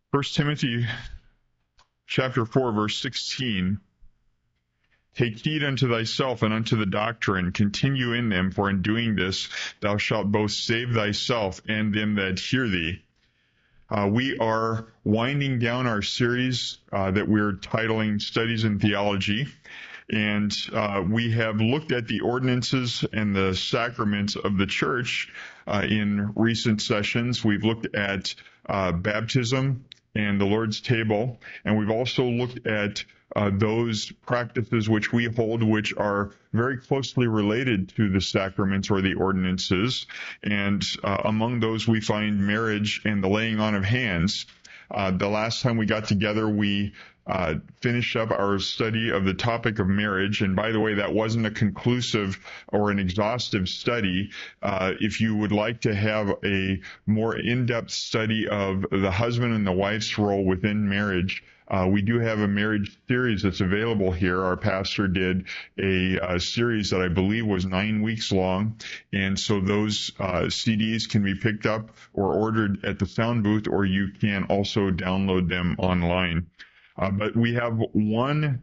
1 Timothy chapter 4, verse 16. Take heed unto thyself and unto the doctrine. Continue in them, for in doing this thou shalt both save thyself and them that hear thee. We are winding down our series that we're titling Studies in Theology. And we have looked at the ordinances and the sacraments of the church in recent sessions. We've looked at baptism and the Lord's table, and we've also looked at those practices which we hold, which are very closely related to the sacraments or the ordinances. And among those, we find marriage and the laying on of hands. The last time we got together, we finished up our study of the topic of marriage. And by the way, that wasn't a conclusive or an exhaustive study. If you would like to have a more in-depth study of the husband and the wife's role within marriage, we do have a marriage series that's available here. Our pastor did a series that I believe was 9 weeks long. And so those CDs can be picked up or ordered at the sound booth, or you can also download them online. But we have one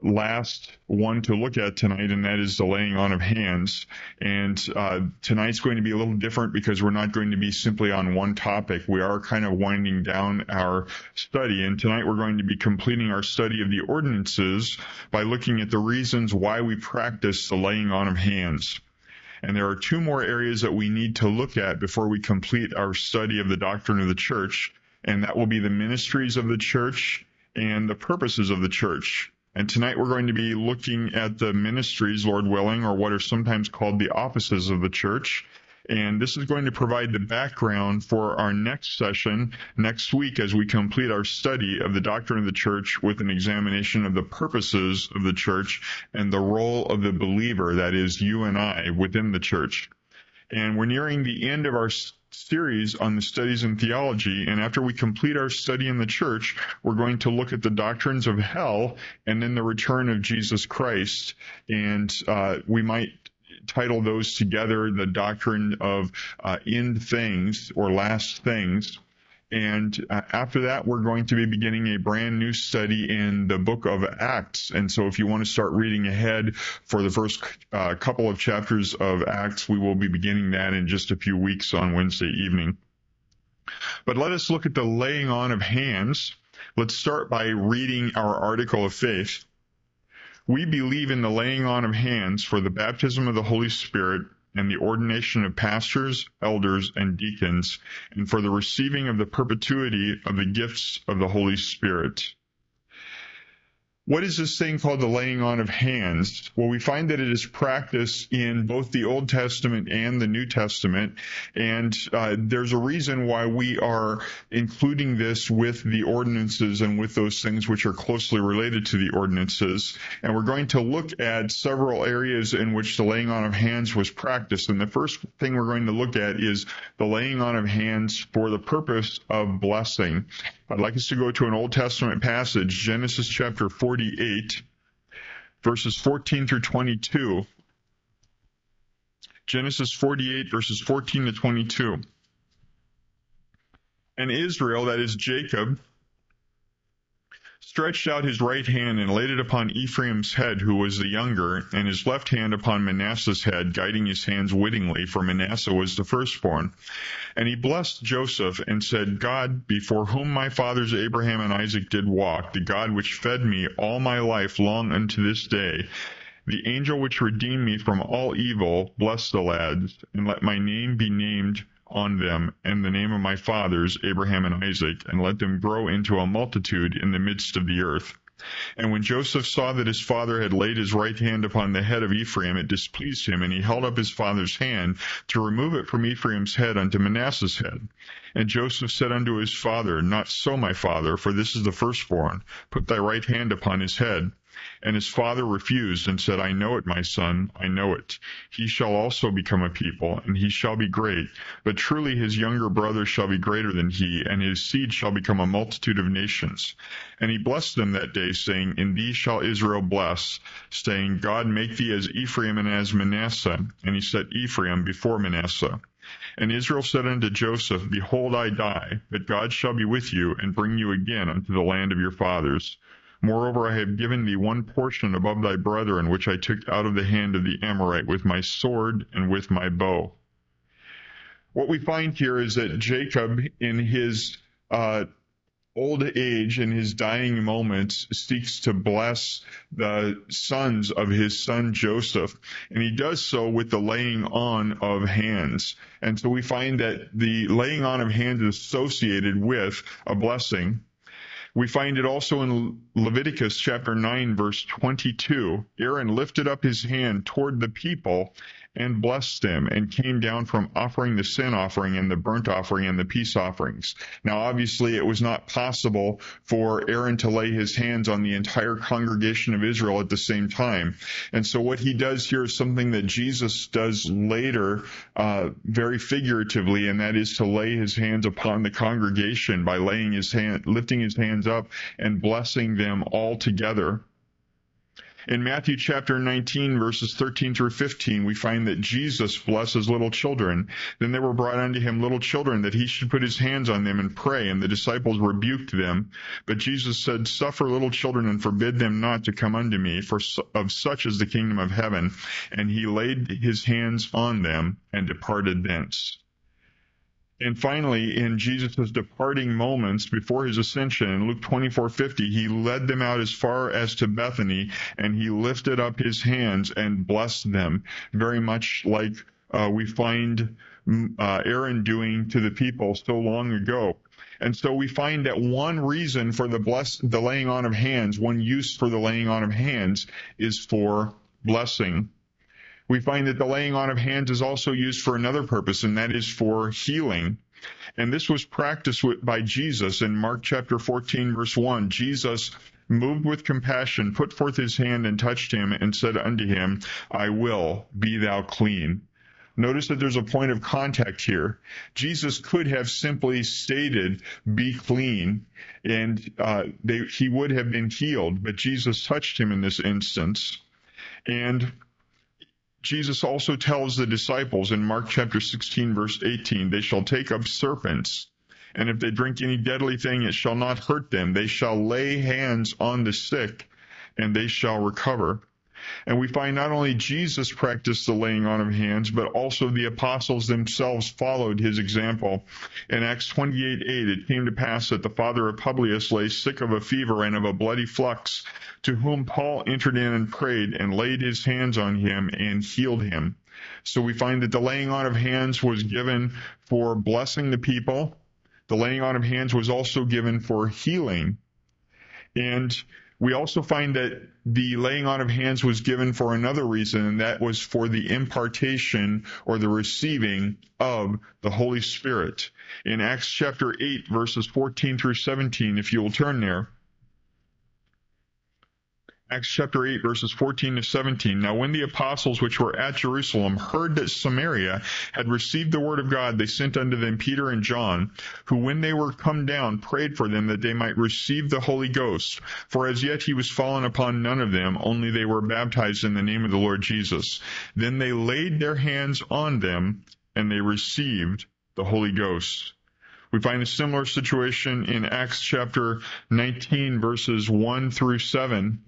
last one to look at tonight, and that is the laying on of hands. And tonight's going to be a little different because we're not going to be simply on one topic. We are kind of winding down our study, and tonight we're going to be completing our study of the ordinances by looking at the reasons why we practice the laying on of hands. And there are two more areas that we need to look at before we complete our study of the doctrine of the church, and that will be the ministries of the church and the purposes of the church. And tonight we're going to be looking at the ministries, Lord willing, or what are sometimes called the offices of the church. And this is going to provide the background for our next session next week as we complete our study of the doctrine of the church with an examination of the purposes of the church and the role of the believer, that is, you and I, within the church. And we're nearing the end of our series on the studies in theology, and after we complete our study in the church, we're going to look at the doctrines of hell and then the return of Jesus Christ. And we might title those together the doctrine of end things or last things. And after that, we're going to be beginning a brand new study in the book of Acts. And so if you want to start reading ahead for the first couple of chapters of Acts, we will be beginning that in just a few weeks on Wednesday evening. But let us look at the laying on of hands. Let's start by reading our article of faith. We believe in the laying on of hands for the baptism of the Holy Spirit and the ordination of pastors, elders, and deacons, and for the receiving of the perpetuity of the gifts of the Holy Spirit. What is this thing called the laying on of hands? Well, we find that it is practiced in both the Old Testament and the New Testament, and there's a reason why we are including this with the ordinances and with those things which are closely related to the ordinances. And we're going to look at several areas in which the laying on of hands was practiced. And the first thing we're going to look at is the laying on of hands for the purpose of blessing. I'd like us to go to an Old Testament passage, Genesis chapter 48, verses 14 through 22. Genesis 48, verses 14 to 22. And Israel, that is Jacob, stretched out his right hand and laid it upon Ephraim's head, who was the younger, and his left hand upon Manasseh's head, guiding his hands wittingly, for Manasseh was the firstborn. And he blessed Joseph and said, God, before whom my fathers Abraham and Isaac did walk, the God which fed me all my life long unto this day, the angel which redeemed me from all evil, bless the lads, and let my name be named on them, and the name of my fathers, Abraham and Isaac, and let them grow into a multitude in the midst of the earth. And when Joseph saw that his father had laid his right hand upon the head of Ephraim, it displeased him, and he held up his father's hand to remove it from Ephraim's head unto Manasseh's head. And Joseph said unto his father, Not so, my father, for this is the firstborn. Put thy right hand upon his head. And his father refused and said, I know it, my son, I know it. He shall also become a people, and he shall be great. But truly his younger brother shall be greater than he, and his seed shall become a multitude of nations. And he blessed them that day, saying, In thee shall Israel bless, saying, God make thee as Ephraim and as Manasseh. And he set Ephraim before Manasseh. And Israel said unto Joseph, Behold, I die, but God shall be with you, and bring you again unto the land of your fathers. Moreover, I have given thee one portion above thy brethren, which I took out of the hand of the Amorite with my sword and with my bow. What we find here is that Jacob, in his old age, in his dying moments, seeks to bless the sons of his son Joseph, and he does so with the laying on of hands. And so we find that the laying on of hands is associated with a blessing. We find it also in Leviticus chapter 9, verse 22. Aaron lifted up his hand toward the people and blessed them, and came down from offering the sin offering and the burnt offering and the peace offerings. Now, obviously, it was not possible for Aaron to lay his hands on the entire congregation of Israel at the same time. And so what he does here is something that Jesus does later, very figuratively, and that is to lay his hands upon the congregation by lifting his hands up and blessing them all together. In Matthew chapter 19, verses 13 through 15, we find that Jesus blesses little children. Then there were brought unto him little children, that he should put his hands on them and pray, and the disciples rebuked them. But Jesus said, Suffer little children, and forbid them not to come unto me, for of such is the kingdom of heaven. And he laid his hands on them, and departed thence. And finally, in Jesus' departing moments before his ascension, in Luke 24:50, he led them out as far as to Bethany, and he lifted up his hands and blessed them, very much like we find Aaron doing to the people so long ago. And so we find that one reason for the laying on of hands, one use for the laying on of hands, is for blessing. We find that the laying on of hands is also used for another purpose, and that is for healing. And this was practiced by Jesus in Mark chapter 14, verse 1. Jesus, moved with compassion, put forth his hand and touched him, and said unto him, I will, be thou clean. Notice that there's a point of contact here. Jesus could have simply stated, be clean, and he would have been healed, but Jesus touched him in this instance. And Jesus also tells the disciples in Mark chapter 16, verse 18, they shall take up serpents, and if they drink any deadly thing, it shall not hurt them. They shall lay hands on the sick, and they shall recover. And we find not only Jesus practiced the laying on of hands, but also the apostles themselves followed his example. In Acts 28:8, it came to pass that the father of Publius lay sick of a fever and of a bloody flux, to whom Paul entered in and prayed and laid his hands on him and healed him. So we find that the laying on of hands was given for blessing the people. The laying on of hands was also given for healing. And we also find that the laying on of hands was given for another reason, and that was for the impartation or the receiving of the Holy Spirit. In Acts chapter 8, verses 14 through 17, if you will turn there. Acts chapter 8, verses 14 to 17. Now when the apostles which were at Jerusalem heard that Samaria had received the word of God, they sent unto them Peter and John, who when they were come down prayed for them that they might receive the Holy Ghost. For as yet he was fallen upon none of them, only they were baptized in the name of the Lord Jesus. Then they laid their hands on them, and they received the Holy Ghost. We find a similar situation in Acts chapter 19, verses 1 through 7.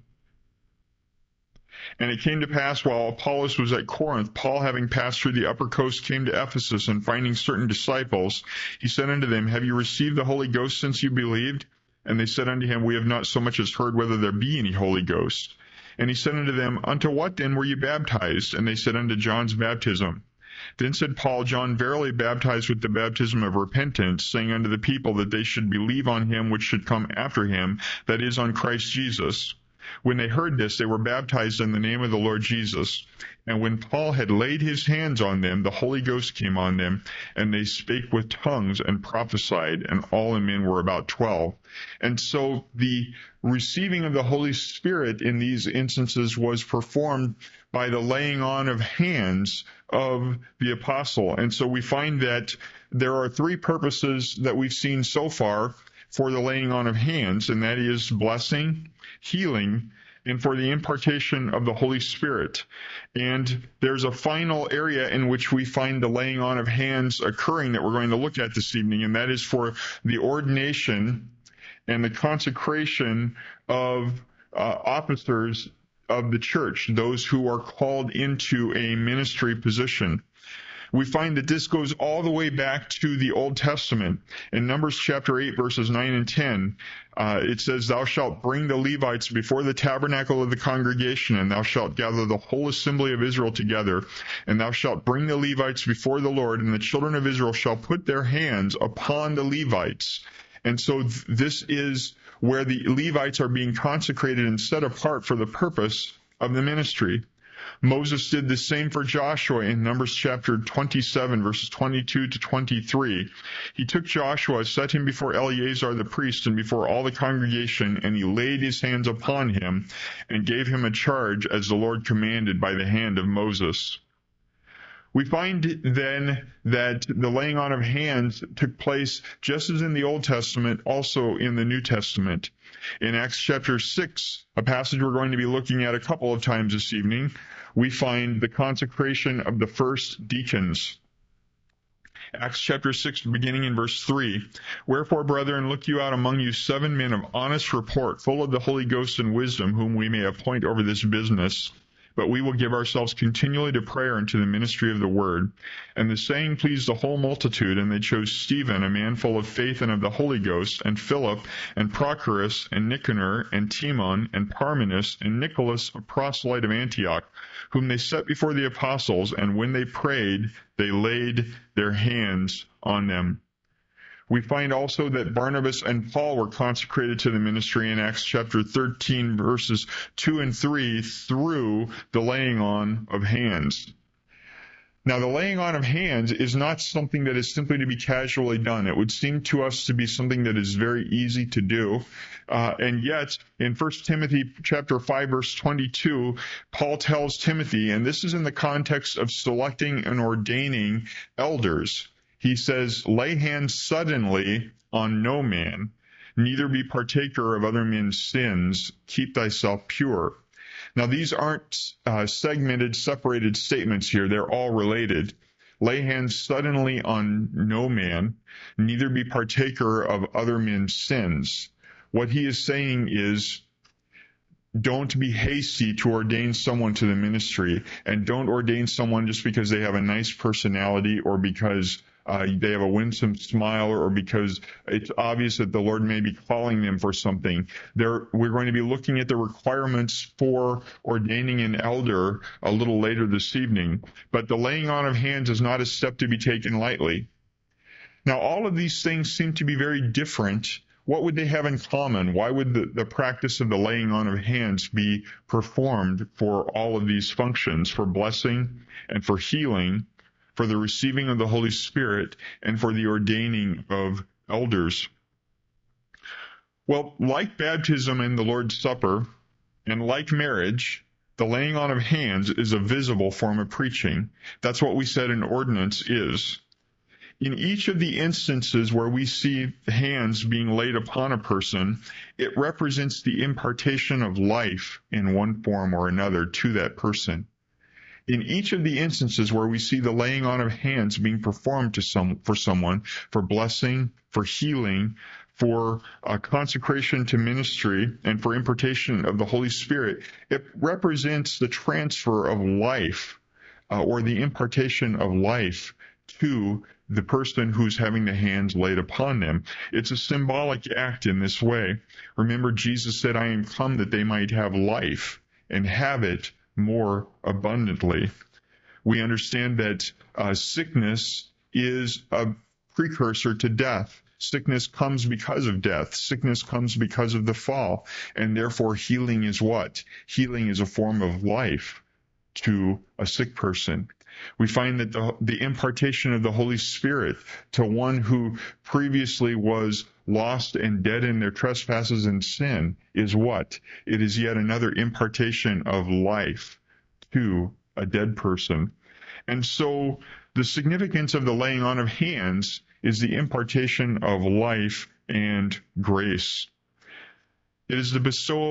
And it came to pass, while Apollos was at Corinth, Paul, having passed through the upper coast, came to Ephesus, and finding certain disciples, he said unto them, Have you received the Holy Ghost since you believed? And they said unto him, We have not so much as heard whether there be any Holy Ghost. And he said unto them, Unto what then were you baptized? And they said, Unto John's baptism. Then said Paul, John verily baptized with the baptism of repentance, saying unto the people that they should believe on him which should come after him, that is, on Christ Jesus. When they heard this, they were baptized in the name of the Lord Jesus. And when Paul had laid his hands on them, the Holy Ghost came on them, and they spake with tongues and prophesied, and all the men were about 12. And so the receiving of the Holy Spirit in these instances was performed by the laying on of hands of the apostle. And so we find that there are three purposes that we've seen so far for the laying on of hands, and that is blessing, healing, and for the impartation of the Holy Spirit. And there's a final area in which we find the laying on of hands occurring that we're going to look at this evening, and that is for the ordination and the consecration of officers of the church, those who are called into a ministry position. We find that this goes all the way back to the Old Testament. In Numbers chapter 8, verses 9 and 10, it says, "Thou shalt bring the Levites before the tabernacle of the congregation, and thou shalt gather the whole assembly of Israel together, and thou shalt bring the Levites before the Lord, and the children of Israel shall put their hands upon the Levites." And so this is where the Levites are being consecrated and set apart for the purpose of the ministry. Moses did the same for Joshua in Numbers chapter 27, verses 22 to 23. He took Joshua, set him before Eleazar the priest and before all the congregation, and he laid his hands upon him and gave him a charge as the Lord commanded by the hand of Moses. We find then that the laying on of hands took place just as in the Old Testament, also in the New Testament. In Acts chapter 6, a passage we're going to be looking at a couple of times this evening, we find the consecration of the first deacons. Acts chapter 6, beginning in verse 3. "Wherefore, brethren, look you out among you 7 men of honest report, full of the Holy Ghost and wisdom, whom we may appoint over this business. But we will give ourselves continually to prayer and to the ministry of the word." And the saying pleased the whole multitude, and they chose Stephen, a man full of faith and of the Holy Ghost, and Philip, and Prochorus, and Nicanor, and Timon, and Parmenas, and Nicholas, a proselyte of Antioch, whom they set before the apostles, and when they prayed, they laid their hands on them. We find also that Barnabas and Paul were consecrated to the ministry in Acts chapter 13, verses 2 and 3, through the laying on of hands. Now, the laying on of hands is not something that is simply to be casually done. It would seem to us to be something that is very easy to do. And yet, in 1 Timothy chapter 5, verse 22, Paul tells Timothy, and this is in the context of selecting and ordaining elders. He says, "Lay hands suddenly on no man, neither be partaker of other men's sins. Keep thyself pure." Now, these aren't segmented, separated statements here. They're all related. Lay hands suddenly on no man, neither be partaker of other men's sins. What he is saying is, don't be hasty to ordain someone to the ministry, and don't ordain someone just because they have a nice personality or because they have a winsome smile or because it's obvious that the Lord may be calling them for something. We're going to be looking at the requirements for ordaining an elder a little later this evening. But the laying on of hands is not a step to be taken lightly. Now, all of these things seem to be very different. What would they have in common? Why would the practice of the laying on of hands be performed for all of these functions, for blessing and for healing, for the receiving of the Holy Spirit, and for the ordaining of elders? Well, like baptism and the Lord's Supper, and like marriage, the laying on of hands is a visible form of preaching. That's what we said an ordinance is. In each of the instances where we see hands being laid upon a person, it represents the impartation of life in one form or another to that person. In each of the instances where we see the laying on of hands being performed for someone, for blessing, for healing, for consecration to ministry, and for impartation of the Holy Spirit, it represents the transfer of life or the impartation of life to the person who's having the hands laid upon them. It's a symbolic act in this way. Remember, Jesus said, "I am come that they might have life and have it more abundantly." We understand that sickness is a precursor to death. Sickness comes because of death. Sickness comes because of the fall. And therefore, healing is what? Healing is a form of life to a sick person. We find that the impartation of the Holy Spirit to one who previously was lost and dead in their trespasses and sin is what? It is yet another impartation of life to a dead person. And so the significance of the laying on of hands is the impartation of life and grace. It is the bestowal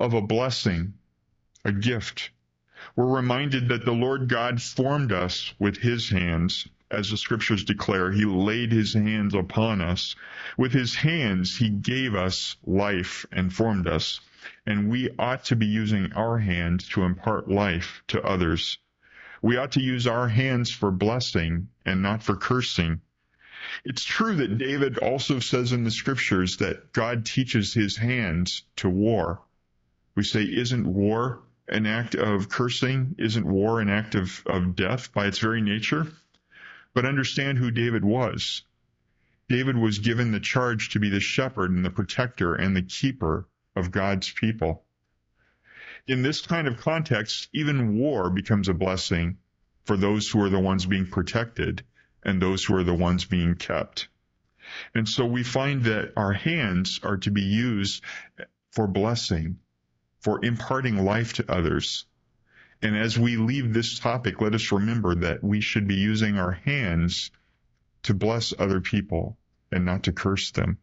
of a blessing, a gift. We're reminded that the Lord God formed us with his hands. As the scriptures declare, he laid his hands upon us. With his hands, he gave us life and formed us. And we ought to be using our hands to impart life to others. We ought to use our hands for blessing and not for cursing. It's true that David also says in the scriptures that God teaches his hands to war. We say, isn't war an act of cursing? Isn't war an act of death by its very nature? But understand who David was. David was given the charge to be the shepherd and the protector and the keeper of God's people. In this kind of context, even war becomes a blessing for those who are the ones being protected and those who are the ones being kept. And so we find that our hands are to be used for blessing, for imparting life to others. And as we leave this topic, let us remember that we should be using our hands to bless other people and not to curse them.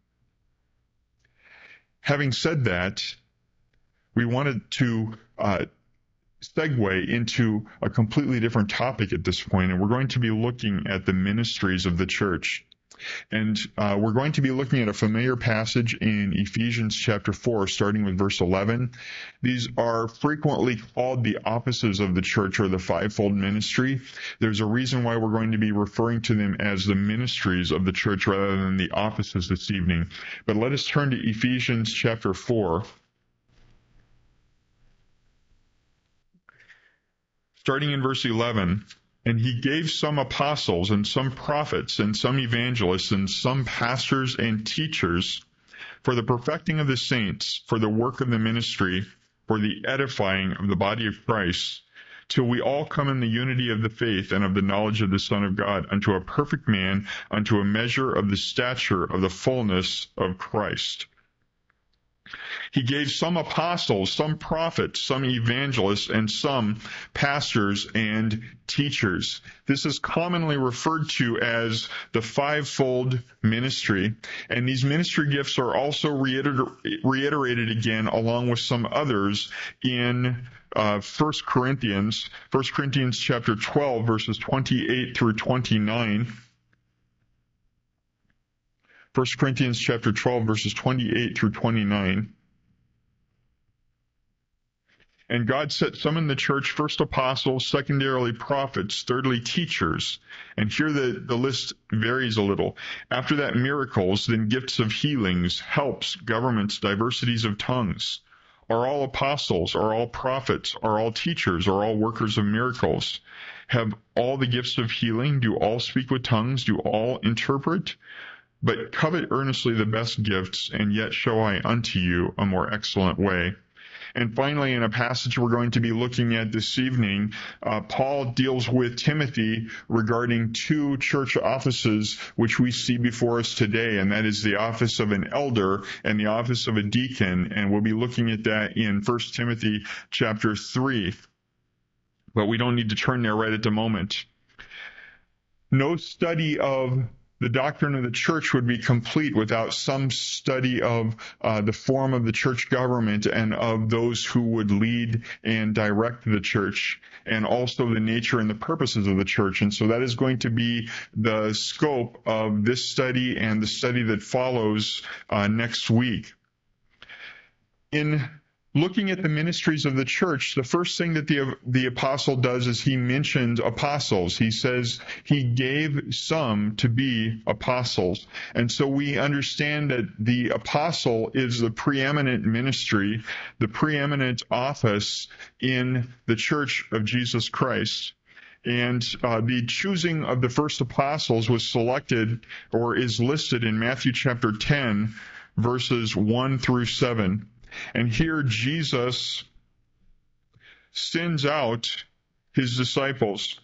Having said that, we wanted to segue into a completely different topic at this point, and we're going to be looking at the ministries of the church. And we're going to be looking at a familiar passage in Ephesians chapter 4, starting with verse 11. These are frequently called the offices of the church or the fivefold ministry. There's a reason why we're going to be referring to them as the ministries of the church rather than the offices this evening. But let us turn to Ephesians chapter 4. Starting in verse 11. And he gave some apostles and some prophets and some evangelists and some pastors and teachers for the perfecting of the saints, for the work of the ministry, for the edifying of the body of Christ, till we all come in the unity of the faith and of the knowledge of the Son of God, unto a perfect man, unto a measure of the stature of the fullness of Christ. He gave some apostles, some prophets, some evangelists, and some pastors and teachers. This is commonly referred to as the fivefold ministry. And these ministry gifts are also reiterated again along with some others in 1 Corinthians chapter 12, verses 28 through 29. 1 Corinthians chapter 12, verses 28 through 29. And God set some in the church, first apostles, secondarily prophets, thirdly teachers. And here the list varies a little. After that, miracles, then gifts of healings, helps, governments, diversities of tongues. Are all apostles? Are all prophets? Are all teachers? Are all workers of miracles? Have all the gifts of healing? Do all speak with tongues? Do all interpret? But covet earnestly the best gifts, and yet show I unto you a more excellent way. And finally, in a passage we're going to be looking at this evening, Paul deals with Timothy regarding two church offices which we see before us today, and that is the office of an elder and the office of a deacon. And we'll be looking at that in 1 Timothy chapter 3. But we don't need to turn there right at the moment. No study of the doctrine of the church would be complete without some study of the form of the church government and of those who would lead and direct the church, and also the nature and the purposes of the church. And so that is going to be the scope of this study and the study that follows next week. In looking at the ministries of the church, the first thing that the apostle does is he mentions apostles. He says he gave some to be apostles. And so we understand that the apostle is the preeminent ministry, the preeminent office in the church of Jesus Christ. And the choosing of the first apostles was selected or is listed in Matthew chapter 10, verses 1 through 7. And here Jesus sends out his disciples.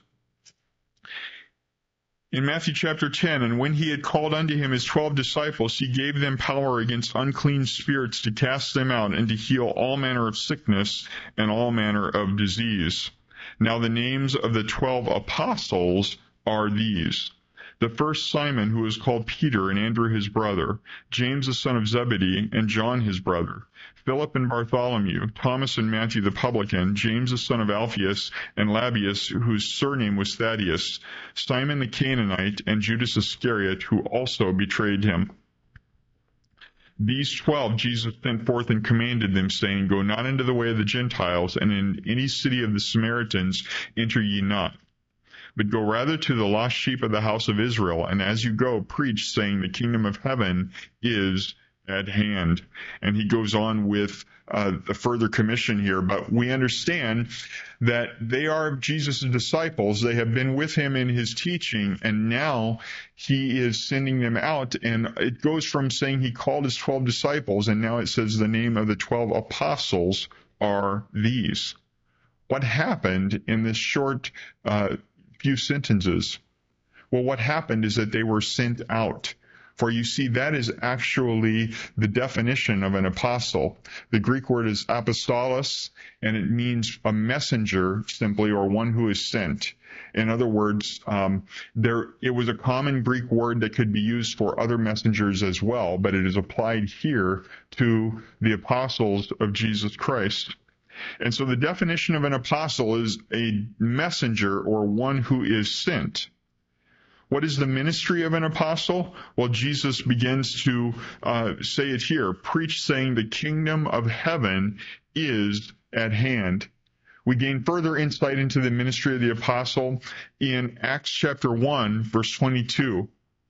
In Matthew chapter 10, and when he had called unto him his 12 disciples, he gave them power against unclean spirits to cast them out and to heal all manner of sickness and all manner of disease. Now the names of the 12 apostles are these: The first Simon, who was called Peter, and Andrew his brother, James the son of Zebedee, and John his brother, Philip and Bartholomew, Thomas and Matthew the publican, James the son of Alphaeus, and Labius, whose surname was Thaddeus, Simon the Canaanite, and Judas Iscariot, who also betrayed him. These 12 Jesus sent forth and commanded them, saying, Go not into the way of the Gentiles, and in any city of the Samaritans enter ye not. But go rather to the lost sheep of the house of Israel, and as you go, preach, saying, The kingdom of heaven is at hand. And he goes on with the further commission here, but we understand that they are Jesus' disciples. They have been with him in his teaching, and now he is sending them out. And it goes from saying he called his 12 disciples, and now it says the name of the 12 apostles are these. What happened in this short few sentences? Well, what happened is that they were sent out. For you see, that is actually the definition of an apostle. The Greek word is apostolos, and it means a messenger simply, or one who is sent. In other words, it was a common Greek word that could be used for other messengers as well, but it is applied here to the apostles of Jesus Christ. And so the definition of an apostle is a messenger or one who is sent. What is the ministry of an apostle? Well, Jesus begins to say it here. Preach, saying, the kingdom of heaven is at hand. We gain further insight into the ministry of the apostle in Acts chapter 1, verse 22.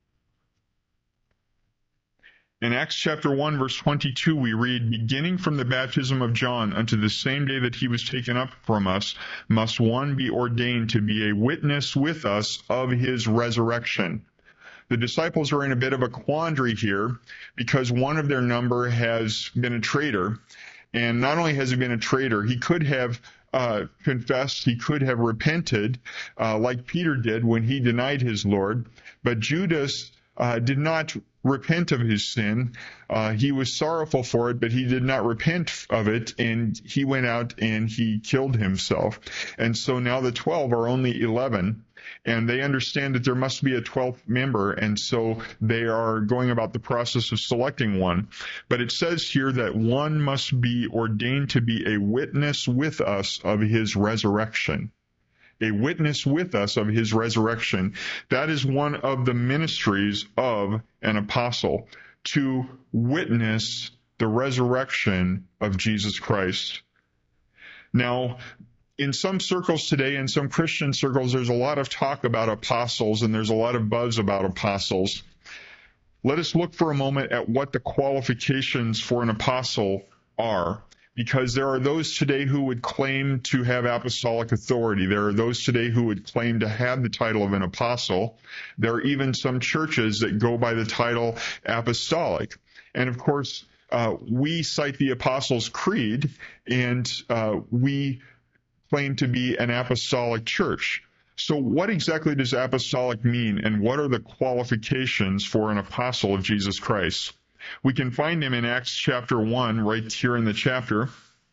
In Acts chapter 1, verse 22, we read, Beginning from the baptism of John unto the same day that he was taken up from us, must one be ordained to be a witness with us of his resurrection. The disciples are in a bit of a quandary here because one of their number has been a traitor. And not only has he been a traitor, he could have confessed, he could have repented, like Peter did when he denied his Lord. But Judas did not repent of his sin. He was sorrowful for it, but he did not repent of it, and he went out and he killed himself. And so now the 12 are only 11, and they understand that there must be a 12th member, and so they are going about the process of selecting one. But it says here that one must be ordained to be a witness with us of his resurrection. A witness with us of his resurrection. That is one of the ministries of an apostle, to witness the resurrection of Jesus Christ. Now, in some circles today, in some Christian circles, there's a lot of talk about apostles, and there's a lot of buzz about apostles. Let us look for a moment at what the qualifications for an apostle are. Because there are those today who would claim to have apostolic authority. There are those today who would claim to have the title of an apostle. There are even some churches that go by the title apostolic. And of course, we cite the Apostles' Creed, and we claim to be an apostolic church. So what exactly does apostolic mean, and what are the qualifications for an apostle of Jesus Christ? We can find him in Acts chapter 1, right here in the chapter.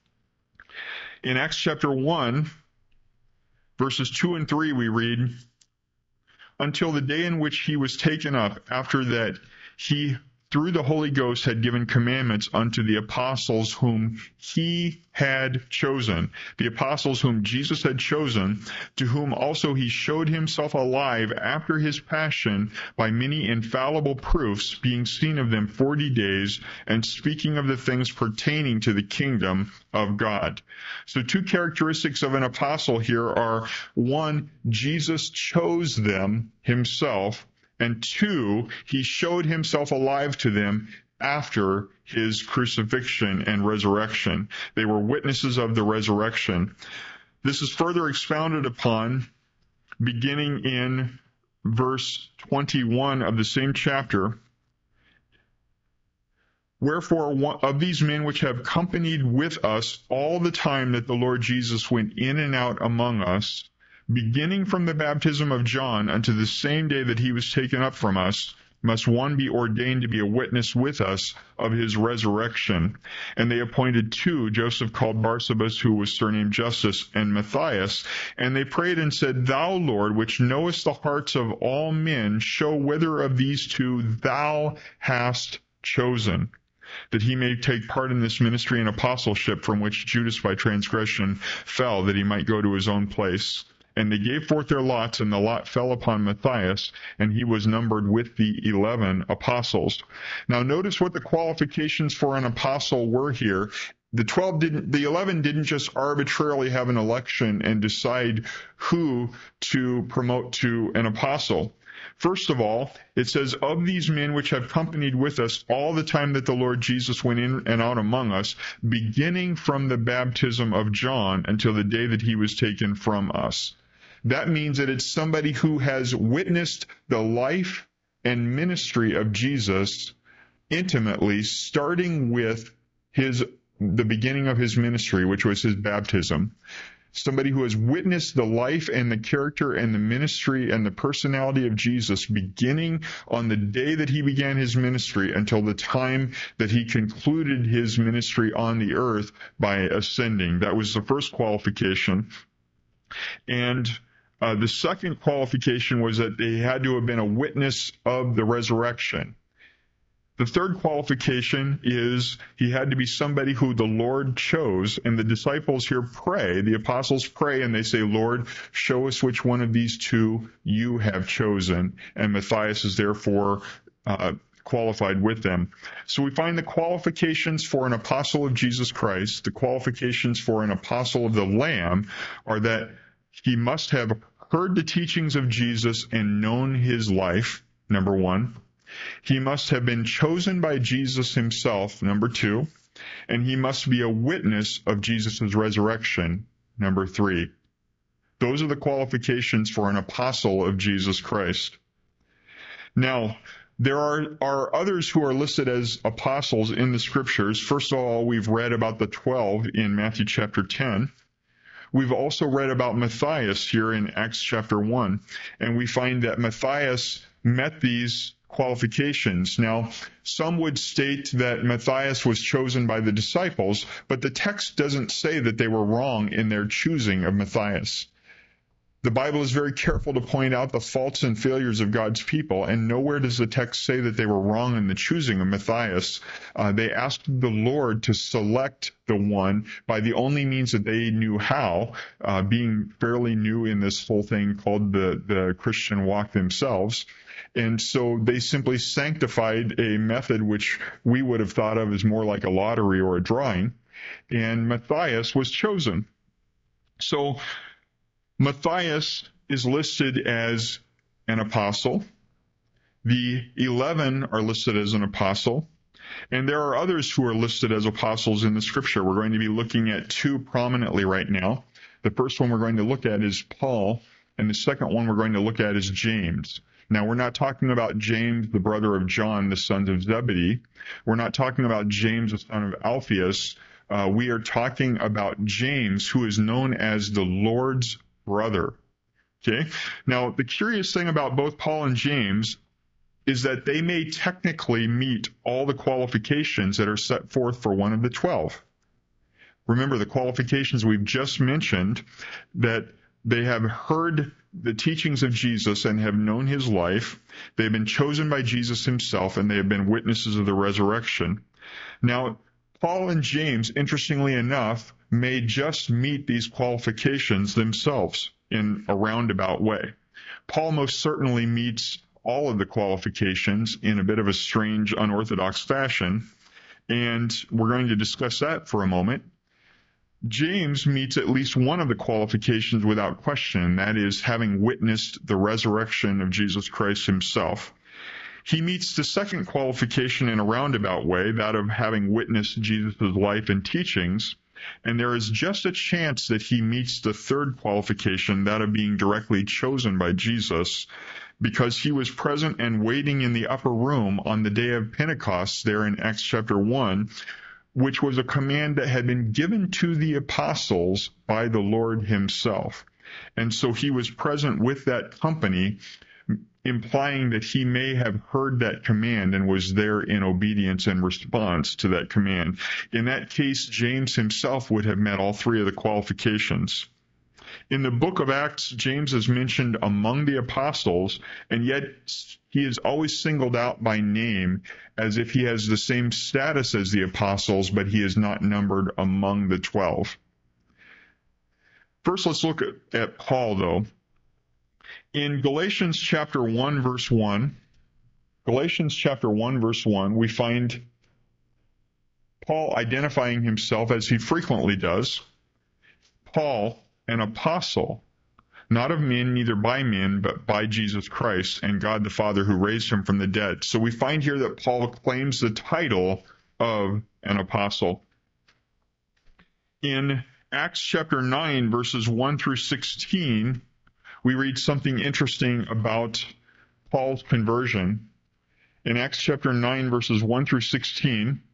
In Acts chapter 1, verses 2 and 3, we read, Until the day in which he was taken up, after that he, through the Holy Ghost, had given commandments unto the apostles whom he had chosen, the apostles whom Jesus had chosen, to whom also he showed himself alive after his passion by many infallible proofs, being seen of them 40 days, and speaking of the things pertaining to the kingdom of God. So two characteristics of an apostle here are, one, Jesus chose them himself, and two, he showed himself alive to them after his crucifixion and resurrection. They were witnesses of the resurrection. This is further expounded upon beginning in verse 21 of the same chapter. Wherefore, of these men which have companied with us all the time that the Lord Jesus went in and out among us, beginning from the baptism of John unto the same day that he was taken up from us, must one be ordained to be a witness with us of his resurrection. And they appointed two, Joseph called Barsabas, who was surnamed Justus, and Matthias. And they prayed and said, Thou, Lord, which knowest the hearts of all men, show whether of these two thou hast chosen, that he may take part in this ministry and apostleship from which Judas by transgression fell, that he might go to his own place. And they gave forth their lots, and the lot fell upon Matthias, and he was numbered with the 11 apostles. Now notice what the qualifications for an apostle were here. The 11 didn't just arbitrarily have an election and decide who to promote to an apostle. First of all, it says, of these men which have companied with us all the time that the Lord Jesus went in and out among us, beginning from the baptism of John until the day that he was taken from us. That means that it's somebody who has witnessed the life and ministry of Jesus intimately, starting with the beginning of his ministry, which was his baptism. Somebody who has witnessed the life and the character and the ministry and the personality of Jesus beginning on the day that he began his ministry until the time that he concluded his ministry on the earth by ascending. That was the first qualification. And the second qualification was that they had to have been a witness of the resurrection. The third qualification is he had to be somebody who the Lord chose, and the disciples here pray, the apostles pray, and they say, Lord, show us which one of these two you have chosen. And Matthias is therefore qualified with them. So we find the qualifications for an apostle of Jesus Christ, the qualifications for an apostle of the Lamb, are that he must have heard the teachings of Jesus and known his life, number one. He must have been chosen by Jesus himself, number two. And he must be a witness of Jesus' resurrection, number three. Those are the qualifications for an apostle of Jesus Christ. Now, there are others who are listed as apostles in the scriptures. First of all, we've read about the 12 in Matthew chapter 10. We've also read about Matthias here in Acts chapter 1, and we find that Matthias met these qualifications. Now, some would state that Matthias was chosen by the disciples, but the text doesn't say that they were wrong in their choosing of Matthias. The Bible is very careful to point out the faults and failures of God's people, and nowhere does the text say that they were wrong in the choosing of Matthias. They asked the Lord to select the one by the only means that they knew how, being fairly new in this whole thing called the Christian walk themselves. And so they simply sanctified a method which we would have thought of as more like a lottery or a drawing, and Matthias was chosen. So Matthias is listed as an apostle. The 11 are listed as an apostle. And there are others who are listed as apostles in the scripture. We're going to be looking at two prominently right now. The first one we're going to look at is Paul, and the second one we're going to look at is James. Now, we're not talking about James, the brother of John, the sons of Zebedee. We're not talking about James, the son of Alphaeus. We are talking about James, who is known as the Lord's brother. Okay? Now, the curious thing about both Paul and James is that they may technically meet all the qualifications that are set forth for one of the 12. Remember, the qualifications we've just mentioned, that they have heard the teachings of Jesus and have known his life. They've been chosen by Jesus himself, and they have been witnesses of the resurrection. Now, Paul and James, interestingly enough, may just meet these qualifications themselves in a roundabout way. Paul most certainly meets all of the qualifications in a bit of a strange, unorthodox fashion, and we're going to discuss that for a moment. James meets at least one of the qualifications without question, and that is having witnessed the resurrection of Jesus Christ himself. He meets the second qualification in a roundabout way, that of having witnessed Jesus' life and teachings, and there is just a chance that he meets the third qualification, that of being directly chosen by Jesus, because he was present and waiting in the upper room on the day of Pentecost there in Acts chapter 1, which was a command that had been given to the apostles by the Lord himself. And so he was present with that company implying that he may have heard that command and was there in obedience and response to that command. In that case, James himself would have met all three of the qualifications. In the book of Acts, James is mentioned among the apostles, and yet he is always singled out by name as if he has the same status as the apostles, but he is not numbered among the 12. First, let's look at Paul, though. In Galatians chapter 1, verse 1, we find Paul identifying himself, as he frequently does, Paul, an apostle, not of men, neither by men, but by Jesus Christ and God the Father who raised him from the dead. So we find here that Paul claims the title of an apostle. In Acts chapter 9, verses 1 through 16, we read something interesting about Paul's conversion. In Acts chapter 9, verses 1 through 16,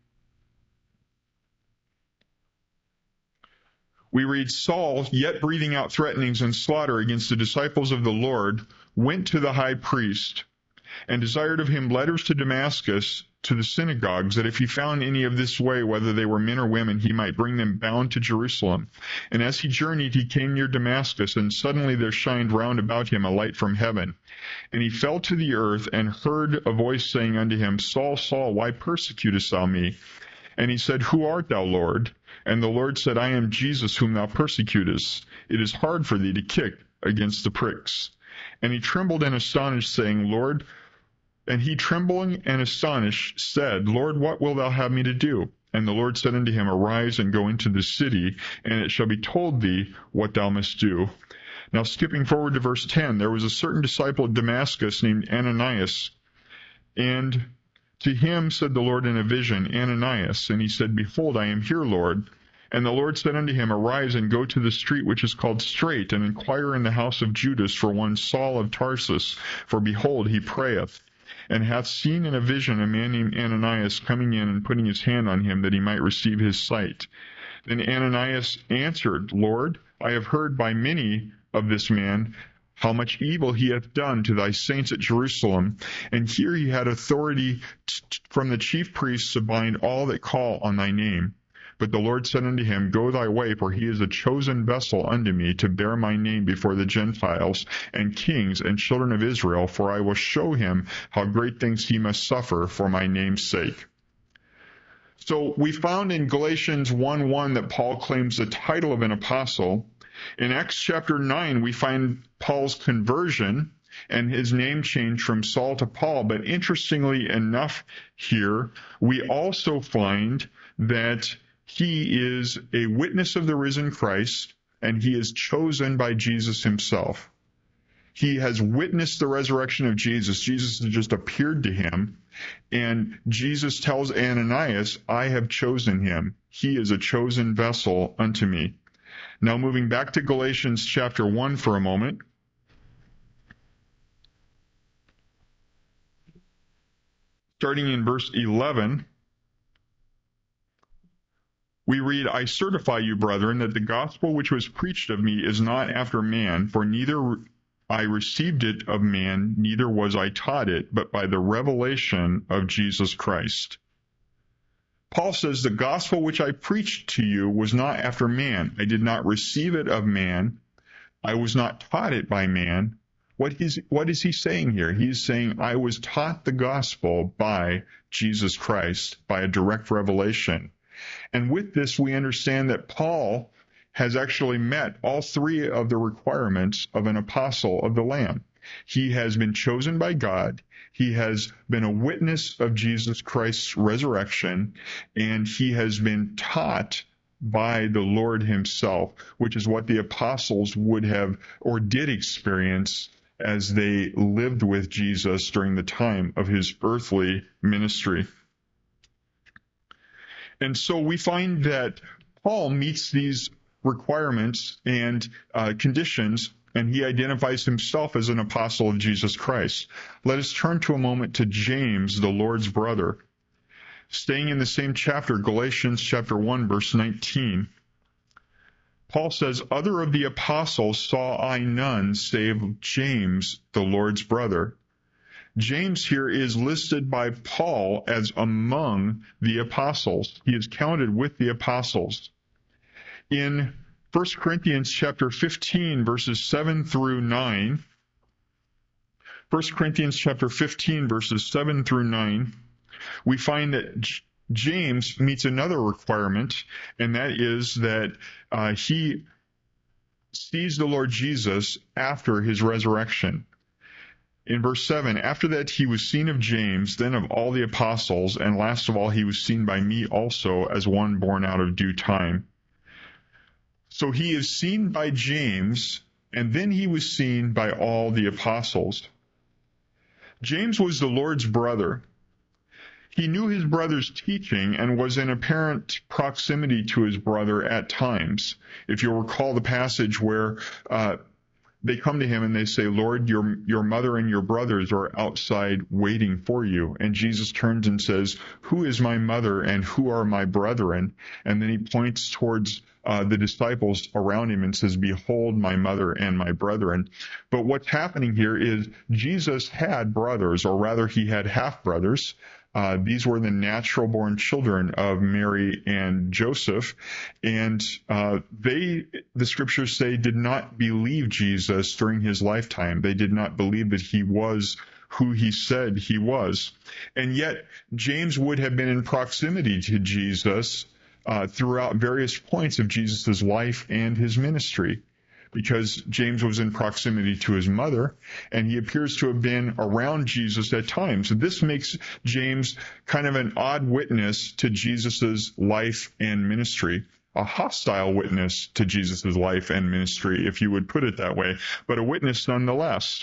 we read, Saul, yet breathing out threatenings and slaughter against the disciples of the Lord, went to the high priest and desired of him letters to Damascus, to the synagogues, that if he found any of this way, whether they were men or women, he might bring them bound to Jerusalem. And as he journeyed, he came near Damascus, and suddenly there shined round about him a light from heaven. And he fell to the earth, and heard a voice saying unto him, Saul, Saul, why persecutest thou me? And he said, Who art thou, Lord? And the Lord said, I am Jesus whom thou persecutest. It is hard for thee to kick against the pricks. And he trembled and astonished, saying, Lord, and he trembling and astonished said, Lord, what wilt thou have me to do? And the Lord said unto him, Arise and go into the city, and it shall be told thee what thou must do. Now skipping forward to verse 10, there was a certain disciple of Damascus named Ananias, and to him said the Lord in a vision, Ananias. And he said, Behold, I am here, Lord. And the Lord said unto him, Arise and go to the street which is called Straight, and inquire in the house of Judas for one Saul of Tarsus. For behold, he prayeth, and hath seen in a vision a man named Ananias coming in and putting his hand on him, that he might receive his sight. Then Ananias answered, Lord, I have heard by many of this man, how much evil he hath done to thy saints at Jerusalem. And here he had authority from the chief priests to bind all that call on thy name. But the Lord said unto him, Go thy way, for he is a chosen vessel unto me, to bear my name before the Gentiles, and kings, and children of Israel, for I will show him how great things he must suffer for my name's sake. So we found in Galatians 1:1 that Paul claims the title of an apostle. In Acts chapter 9, we find Paul's conversion and his name changed from Saul to Paul. But interestingly enough here, we also find that he is a witness of the risen Christ, and he is chosen by Jesus himself. He has witnessed the resurrection of Jesus. Jesus has just appeared to him, and Jesus tells Ananias, I have chosen him. He is a chosen vessel unto me. Now moving back to Galatians chapter 1 for a moment. Starting in verse 11, we read, I certify you, brethren, that the gospel which was preached of me is not after man, for neither I received it of man, neither was I taught it, but by the revelation of Jesus Christ. Paul says, the gospel which I preached to you was not after man. I did not receive it of man. I was not taught it by man. What is he saying here? He's saying, I was taught the gospel by Jesus Christ, by a direct revelation. And with this, we understand that Paul has actually met all three of the requirements of an apostle of the Lamb. He has been chosen by God, he has been a witness of Jesus Christ's resurrection, and he has been taught by the Lord himself, which is what the apostles would have or did experience as they lived with Jesus during the time of his earthly ministry. And so we find that Paul meets these requirements and conditions, and he identifies himself as an apostle of Jesus Christ. Let us turn to a moment to James, the Lord's brother. Staying in the same chapter, Galatians chapter 1, verse 19, Paul says, Other of the apostles saw I none save James, the Lord's brother. James here is listed by Paul as among the apostles. He is counted with the apostles. In 1 Corinthians chapter 15, verses 7 through 9, 1 Corinthians chapter 15, verses 7 through 9, we find that James meets another requirement, and that is that he sees the Lord Jesus after his resurrection. In verse 7, after that he was seen of James, then of all the apostles, and last of all he was seen by me also as one born out of due time. So he is seen by James, and then he was seen by all the apostles. James was the Lord's brother. He knew his brother's teaching and was in apparent proximity to his brother at times. If you'll recall the passage where they come to him and they say, Lord, your mother and your brothers are outside waiting for you. And Jesus turns and says, who is my mother and who are my brethren? And then he points towards the disciples around him and says, behold my mother and my brethren. But what's happening here is Jesus had brothers, or rather he had half-brothers. These were the natural-born children of Mary and Joseph, and the scriptures say, did not believe Jesus during his lifetime. They did not believe that he was who he said he was. And yet, James would have been in proximity to Jesus throughout various points of Jesus' life and his ministry, because James was in proximity to his mother, and he appears to have been around Jesus at times. This makes James kind of an odd witness to Jesus' life and ministry, a hostile witness to Jesus' life and ministry, if you would put it that way, but a witness nonetheless.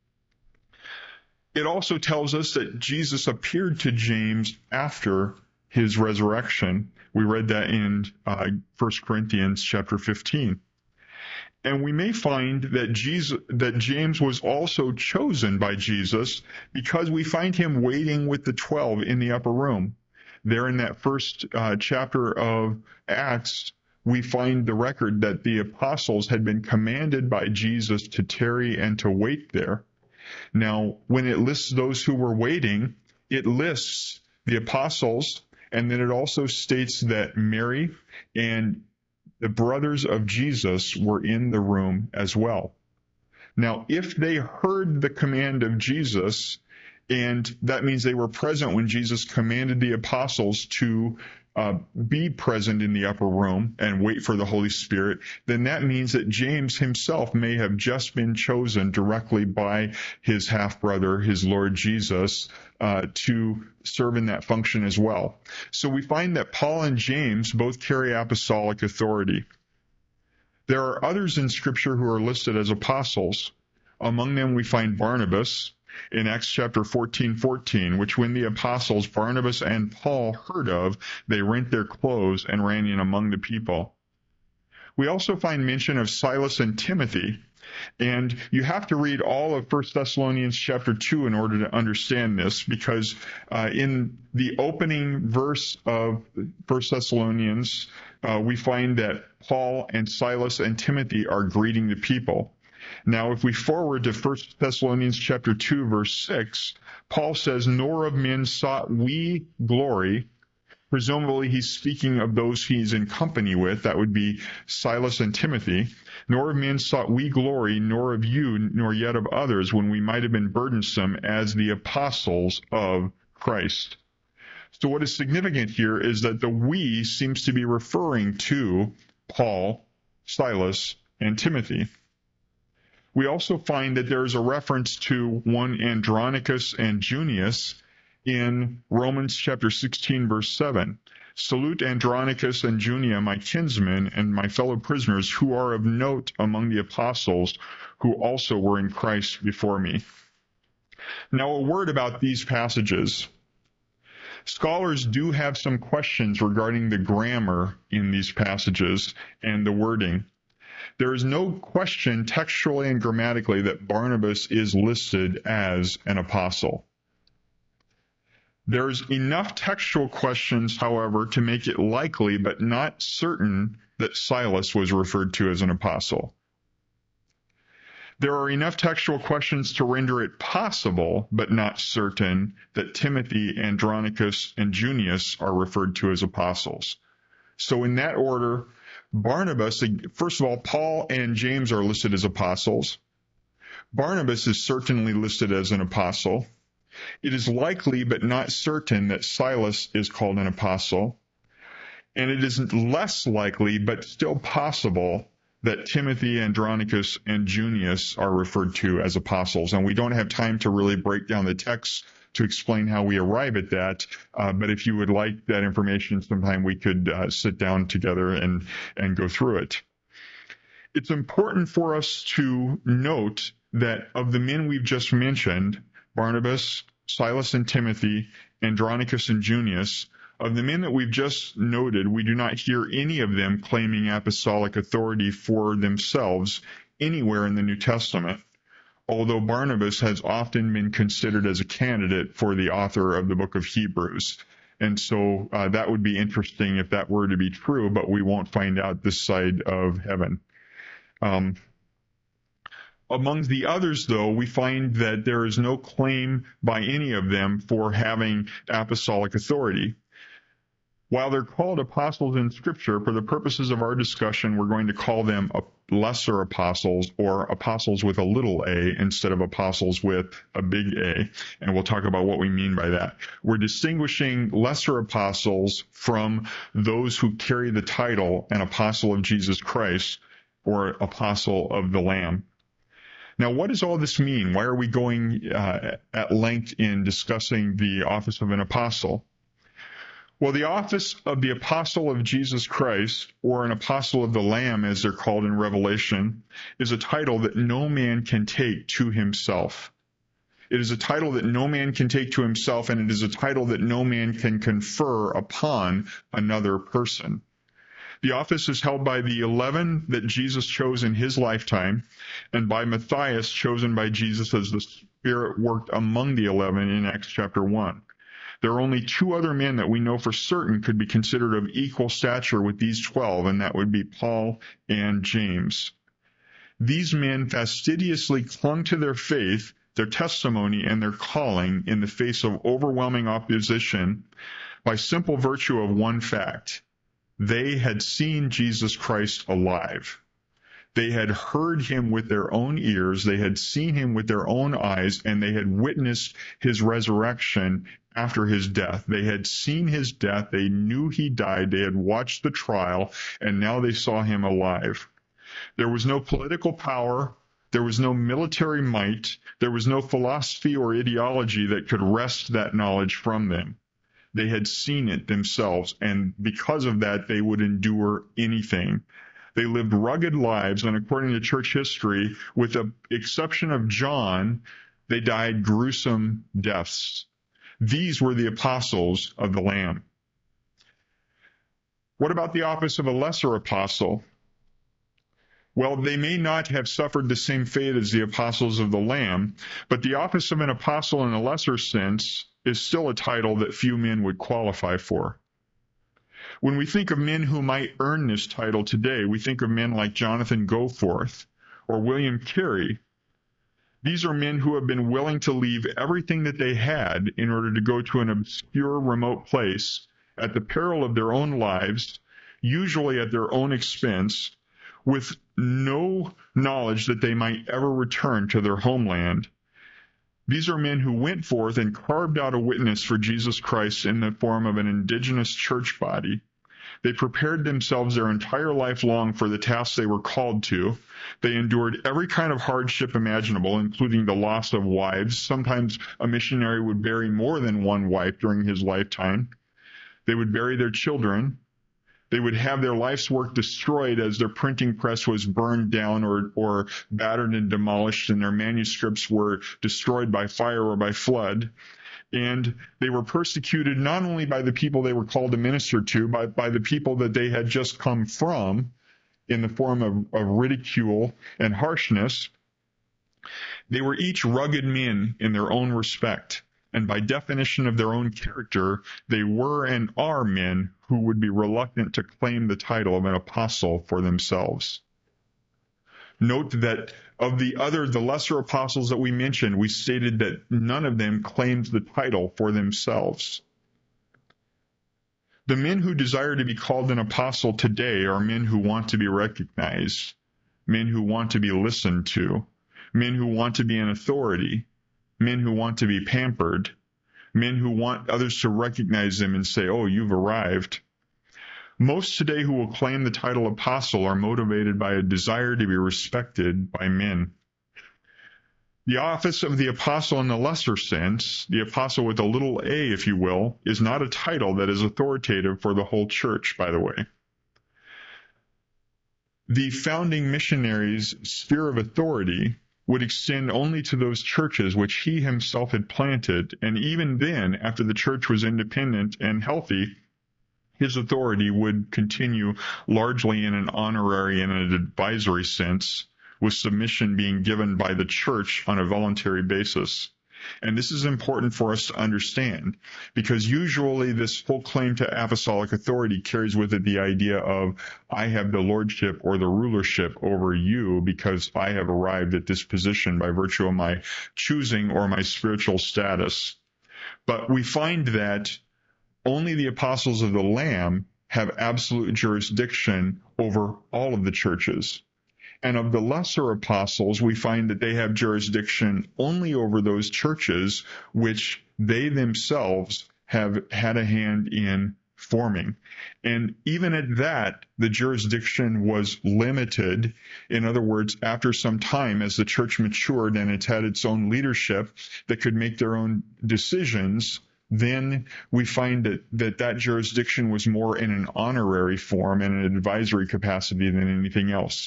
It also tells us that Jesus appeared to James after his resurrection. We read that in 1 Corinthians chapter 15. And we may find that James was also chosen by Jesus, because we find him waiting with the 12 in the upper room. There in that first chapter of Acts, we find the record that the apostles had been commanded by Jesus to tarry and to wait there. Now, when it lists those who were waiting, it lists the apostles, and then it also states that Mary and the brothers of Jesus were in the room as well. Now, if they heard the command of Jesus, and that means they were present when Jesus commanded the apostles to be present in the upper room and wait for the Holy Spirit, then that means that James himself may have just been chosen directly by his half-brother, his Lord Jesus, to serve in that function as well. So we find that Paul and James both carry apostolic authority. There are others in Scripture who are listed as apostles. Among them we find Barnabas in Acts chapter 14:14, which when the apostles Barnabas and Paul heard of, they rent their clothes and ran in among the people. We also find mention of Silas and Timothy, and you have to read all of 1 Thessalonians chapter 2 in order to understand this, because in the opening verse of 1 Thessalonians, we find that Paul and Silas and Timothy are greeting the people. Now, if we forward to 1 Thessalonians chapter 2, verse 6, Paul says, nor of men sought we glory. Presumably, he's speaking of those he's in company with. That would be Silas and Timothy. Nor of men sought we glory, nor of you, nor yet of others, when we might have been burdensome as the apostles of Christ. So what is significant here is that the we seems to be referring to Paul, Silas, and Timothy. We also find that there is a reference to one Andronicus and Junius in Romans chapter 16, verse 7. Salute Andronicus and Junia, my kinsmen and my fellow prisoners, who are of note among the apostles, who also were in Christ before me. Now, a word about these passages. Scholars do have some questions regarding the grammar in these passages and the wording. There is no question textually and grammatically that Barnabas is listed as an apostle. There's enough textual questions, however, to make it likely but not certain that Silas was referred to as an apostle. There are enough textual questions to render it possible, but not certain, that Timothy, Andronicus, and Junius are referred to as apostles. So in that order, Barnabas, first of all, Paul and James are listed as apostles. Barnabas is certainly listed as an apostle. It is likely, but not certain, that Silas is called an apostle. And it is less likely, but still possible, that Timothy, Andronicus, and Junius are referred to as apostles. And we don't have time to really break down the text to explain how we arrive at that. But if you would like that information sometime, we could sit down together and go through it. It's important for us to note that of the men we've just mentioned, Barnabas, Silas and Timothy, Andronicus and Junius, of the men that we've just noted, we do not hear any of them claiming apostolic authority for themselves anywhere in the New Testament, although Barnabas has often been considered as a candidate for the author of the book of Hebrews. And so that would be interesting if that were to be true, but we won't find out this side of heaven. Among the others, though, we find that there is no claim by any of them for having apostolic authority. While they're called apostles in Scripture, for the purposes of our discussion, we're going to call them lesser apostles, or apostles with a little a instead of apostles with a big A. And we'll talk about what we mean by that. We're distinguishing lesser apostles from those who carry the title an apostle of Jesus Christ or apostle of the Lamb. Now, what does all this mean? Why are we going at length in discussing the office of an apostle? Well, the office of the apostle of Jesus Christ, or an apostle of the Lamb, as they're called in Revelation, is a title that no man can take to himself. It is a title that no man can take to himself, and it is a title that no man can confer upon another person. The office is held by the 11 that Jesus chose in his lifetime, and by Matthias, chosen by Jesus as the Spirit worked among the 11 in Acts chapter 1. There are only two other men that we know for certain could be considered of equal stature with these 12, and that would be Paul and James. These men fastidiously clung to their faith, their testimony, and their calling in the face of overwhelming opposition by simple virtue of one fact. They had seen Jesus Christ alive. They had heard him with their own ears, they had seen him with their own eyes, and they had witnessed his resurrection after his death. They had seen his death, they knew he died, they had watched the trial, and now they saw him alive. There was no political power, there was no military might, there was no philosophy or ideology that could wrest that knowledge from them. They had seen it themselves, and because of that, they would endure anything. They lived rugged lives, and according to church history, with the exception of John, they died gruesome deaths. These were the apostles of the Lamb. What about the office of a lesser apostle? Well, they may not have suffered the same fate as the apostles of the Lamb, but the office of an apostle in a lesser sense is still a title that few men would qualify for. When we think of men who might earn this title today, we think of men like Jonathan Goforth or William Carey. These are men who have been willing to leave everything that they had in order to go to an obscure, remote place at the peril of their own lives, usually at their own expense, with no knowledge that they might ever return to their homeland. These are men who went forth and carved out a witness for Jesus Christ in the form of an indigenous church body. They prepared themselves their entire life long for the tasks they were called to. They endured every kind of hardship imaginable, including the loss of wives. Sometimes a missionary would bury more than one wife during his lifetime. They would bury their children. They would have their life's work destroyed as their printing press was burned down or battered and demolished, and their manuscripts were destroyed by fire or by flood. And they were persecuted not only by the people they were called to minister to, but by the people that they had just come from in the form of ridicule and harshness. They were each rugged men in their own respect. And by definition of their own character, they were and are men who would be reluctant to claim the title of an apostle for themselves. Note that of the lesser apostles that we mentioned, we stated that none of them claimed the title for themselves. The men who desire to be called an apostle today are men who want to be recognized, men who want to be listened to, men who want to be an authority, men who want to be pampered, men who want others to recognize them and say, "Oh, you've arrived." Most today who will claim the title apostle are motivated by a desire to be respected by men. The office of the apostle in the lesser sense, the apostle with a little a, if you will, is not a title that is authoritative for the whole church, by the way. The founding missionary's sphere of authority would extend only to those churches which he himself had planted, and even then, after the church was independent and healthy, his authority would continue largely in an honorary and an advisory sense, with submission being given by the church on a voluntary basis. And this is important for us to understand, because usually this full claim to apostolic authority carries with it the idea of, I have the lordship or the rulership over you because I have arrived at this position by virtue of my choosing or my spiritual status. But we find that only the apostles of the Lamb have absolute jurisdiction over all of the churches. And of the lesser apostles, we find that they have jurisdiction only over those churches which they themselves have had a hand in forming. And even at that, the jurisdiction was limited. In other words, after some time, as the church matured and it had its own leadership that could make their own decisions, then we find that jurisdiction was more in an honorary form and an advisory capacity than anything else.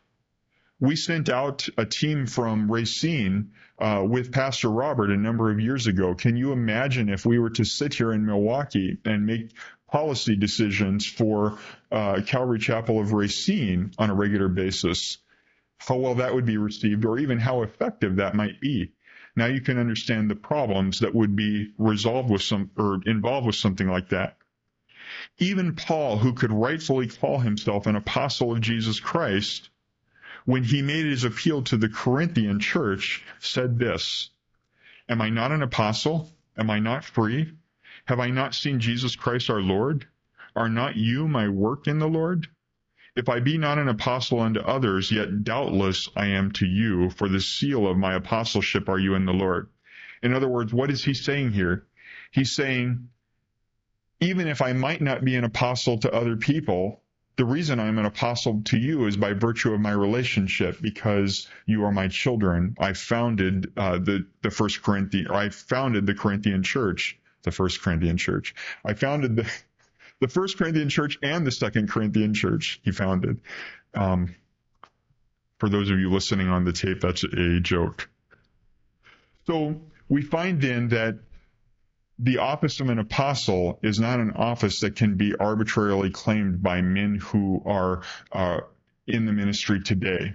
We sent out a team from Racine with Pastor Robert a number of years ago. Can you imagine if we were to sit here in Milwaukee and make policy decisions for Calvary Chapel of Racine on a regular basis? How well that would be received, or even how effective that might be. Now you can understand the problems that would be resolved with involved with something like that. Even Paul, who could rightfully call himself an apostle of Jesus Christ, when he made his appeal to the Corinthian church, said this, "Am I not an apostle? Am I not free? Have I not seen Jesus Christ our Lord? Are not you my work in the Lord? If I be not an apostle unto others, yet doubtless I am to you, for the seal of my apostleship are you in the Lord." In other words, what is he saying here? He's saying, even if I might not be an apostle to other people, the reason I'm an apostle to you is by virtue of my relationship, because you are my children. I founded the Corinthian church, the First Corinthian church. I founded the First Corinthian church and the Second Corinthian church he founded. For those of you listening on the tape, that's a joke. So we find then that the office of an apostle is not an office that can be arbitrarily claimed by men who are in the ministry today.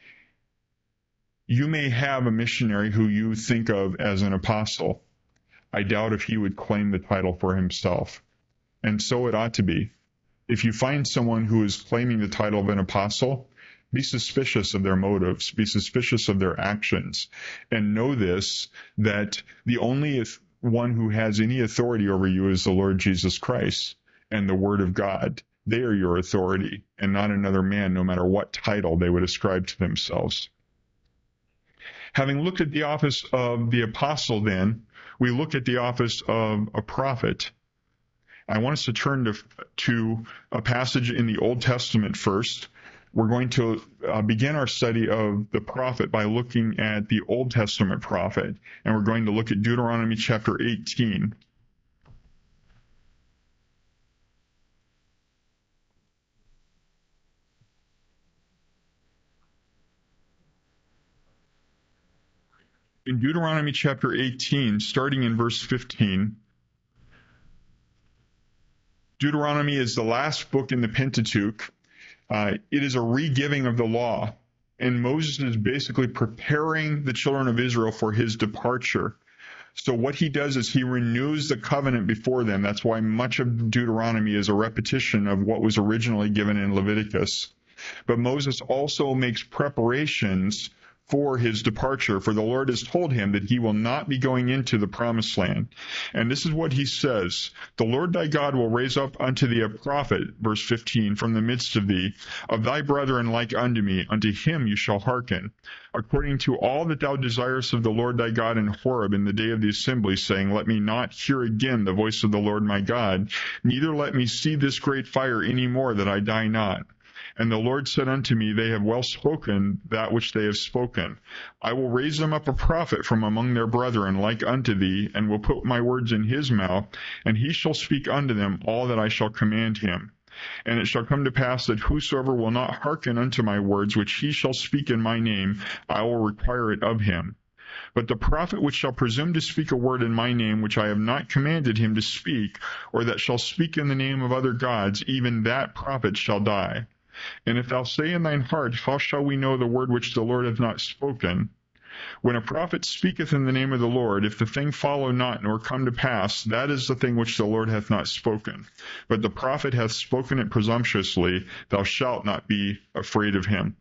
You may have a missionary who you think of as an apostle. I doubt if he would claim the title for himself. And so it ought to be. If you find someone who is claiming the title of an apostle, be suspicious of their motives, be suspicious of their actions, and know this, that the only one who has any authority over you is the Lord Jesus Christ and the Word of God. They are your authority, and not another man, no matter what title they would ascribe to themselves. Having looked at the office of the apostle, then, we look at the office of a prophet. I want us to turn to a passage in the Old Testament first. We're going to begin our study of the prophet by looking at the Old Testament prophet, and we're going to look at Deuteronomy chapter 18. In Deuteronomy chapter 18, starting in verse 15, Deuteronomy is the last book in the Pentateuch. It is a re-giving of the law, and Moses is basically preparing the children of Israel for his departure. So what he does is he renews the covenant before them. That's why much of Deuteronomy is a repetition of what was originally given in Leviticus. But Moses also makes preparations for his departure, for the Lord has told him that he will not be going into the promised land. And this is what he says: the Lord thy God will raise up unto thee a prophet, verse 15, from the midst of thee, of thy brethren like unto me, unto him you shall hearken, according to all that thou desirest of the Lord thy God in Horeb in the day of the assembly, saying, let me not hear again the voice of the Lord my God, neither let me see this great fire any more, that I die not. And the Lord said unto me, they have well spoken that which they have spoken. I will raise them up a prophet from among their brethren like unto thee, and will put my words in his mouth, and he shall speak unto them all that I shall command him. And it shall come to pass that whosoever will not hearken unto my words which he shall speak in my name, I will require it of him. But the prophet which shall presume to speak a word in my name which I have not commanded him to speak, or that shall speak in the name of other gods, even that prophet shall die. And if thou say in thine heart, how shall we know the word which the Lord hath not spoken? When a prophet speaketh in the name of the Lord, if the thing follow not nor come to pass, that is the thing which the Lord hath not spoken. But the prophet hath spoken it presumptuously, thou shalt not be afraid of him.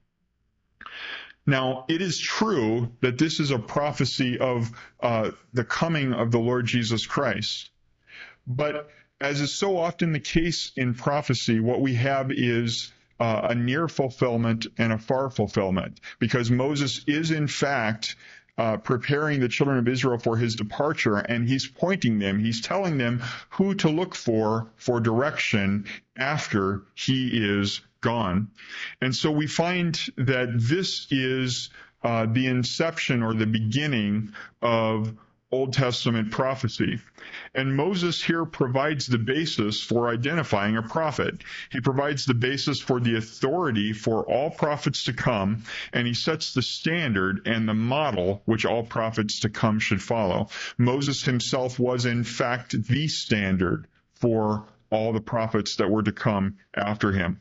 Now, it is true that this is a prophecy of the coming of the Lord Jesus Christ. But as is so often the case in prophecy, what we have is a near fulfillment and a far fulfillment, because Moses is in fact preparing the children of Israel for his departure, and he's pointing them, he's telling them who to look for direction after he is gone. And so we find that this is the inception or the beginning of Old Testament prophecy. And Moses here provides the basis for identifying a prophet. He provides the basis for the authority for all prophets to come, and he sets the standard and the model which all prophets to come should follow. Moses himself was in fact the standard for all the prophets that were to come after him.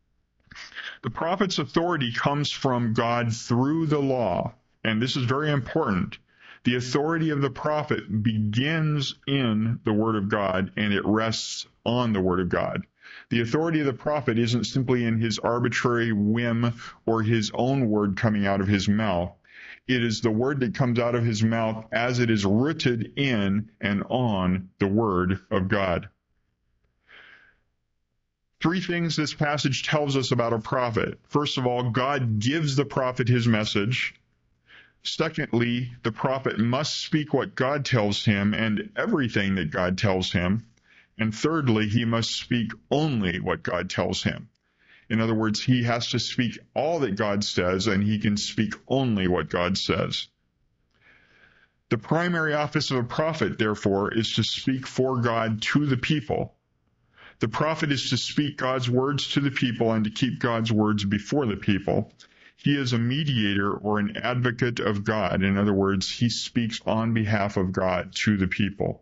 The prophet's authority comes from God through the law, and this is very important. The authority of the prophet begins in the Word of God, and it rests on the Word of God. The authority of the prophet isn't simply in his arbitrary whim or his own word coming out of his mouth. It is the word that comes out of his mouth as it is rooted in and on the Word of God. Three things this passage tells us about a prophet. First of all, God gives the prophet his message. Secondly, the prophet must speak what God tells him and everything that God tells him. And thirdly, he must speak only what God tells him. In other words, he has to speak all that God says, and he can speak only what God says. The primary office of a prophet, therefore, is to speak for God to the people. The prophet is to speak God's words to the people and to keep God's words before the people. He is a mediator or an advocate of God. In other words, he speaks on behalf of God to the people.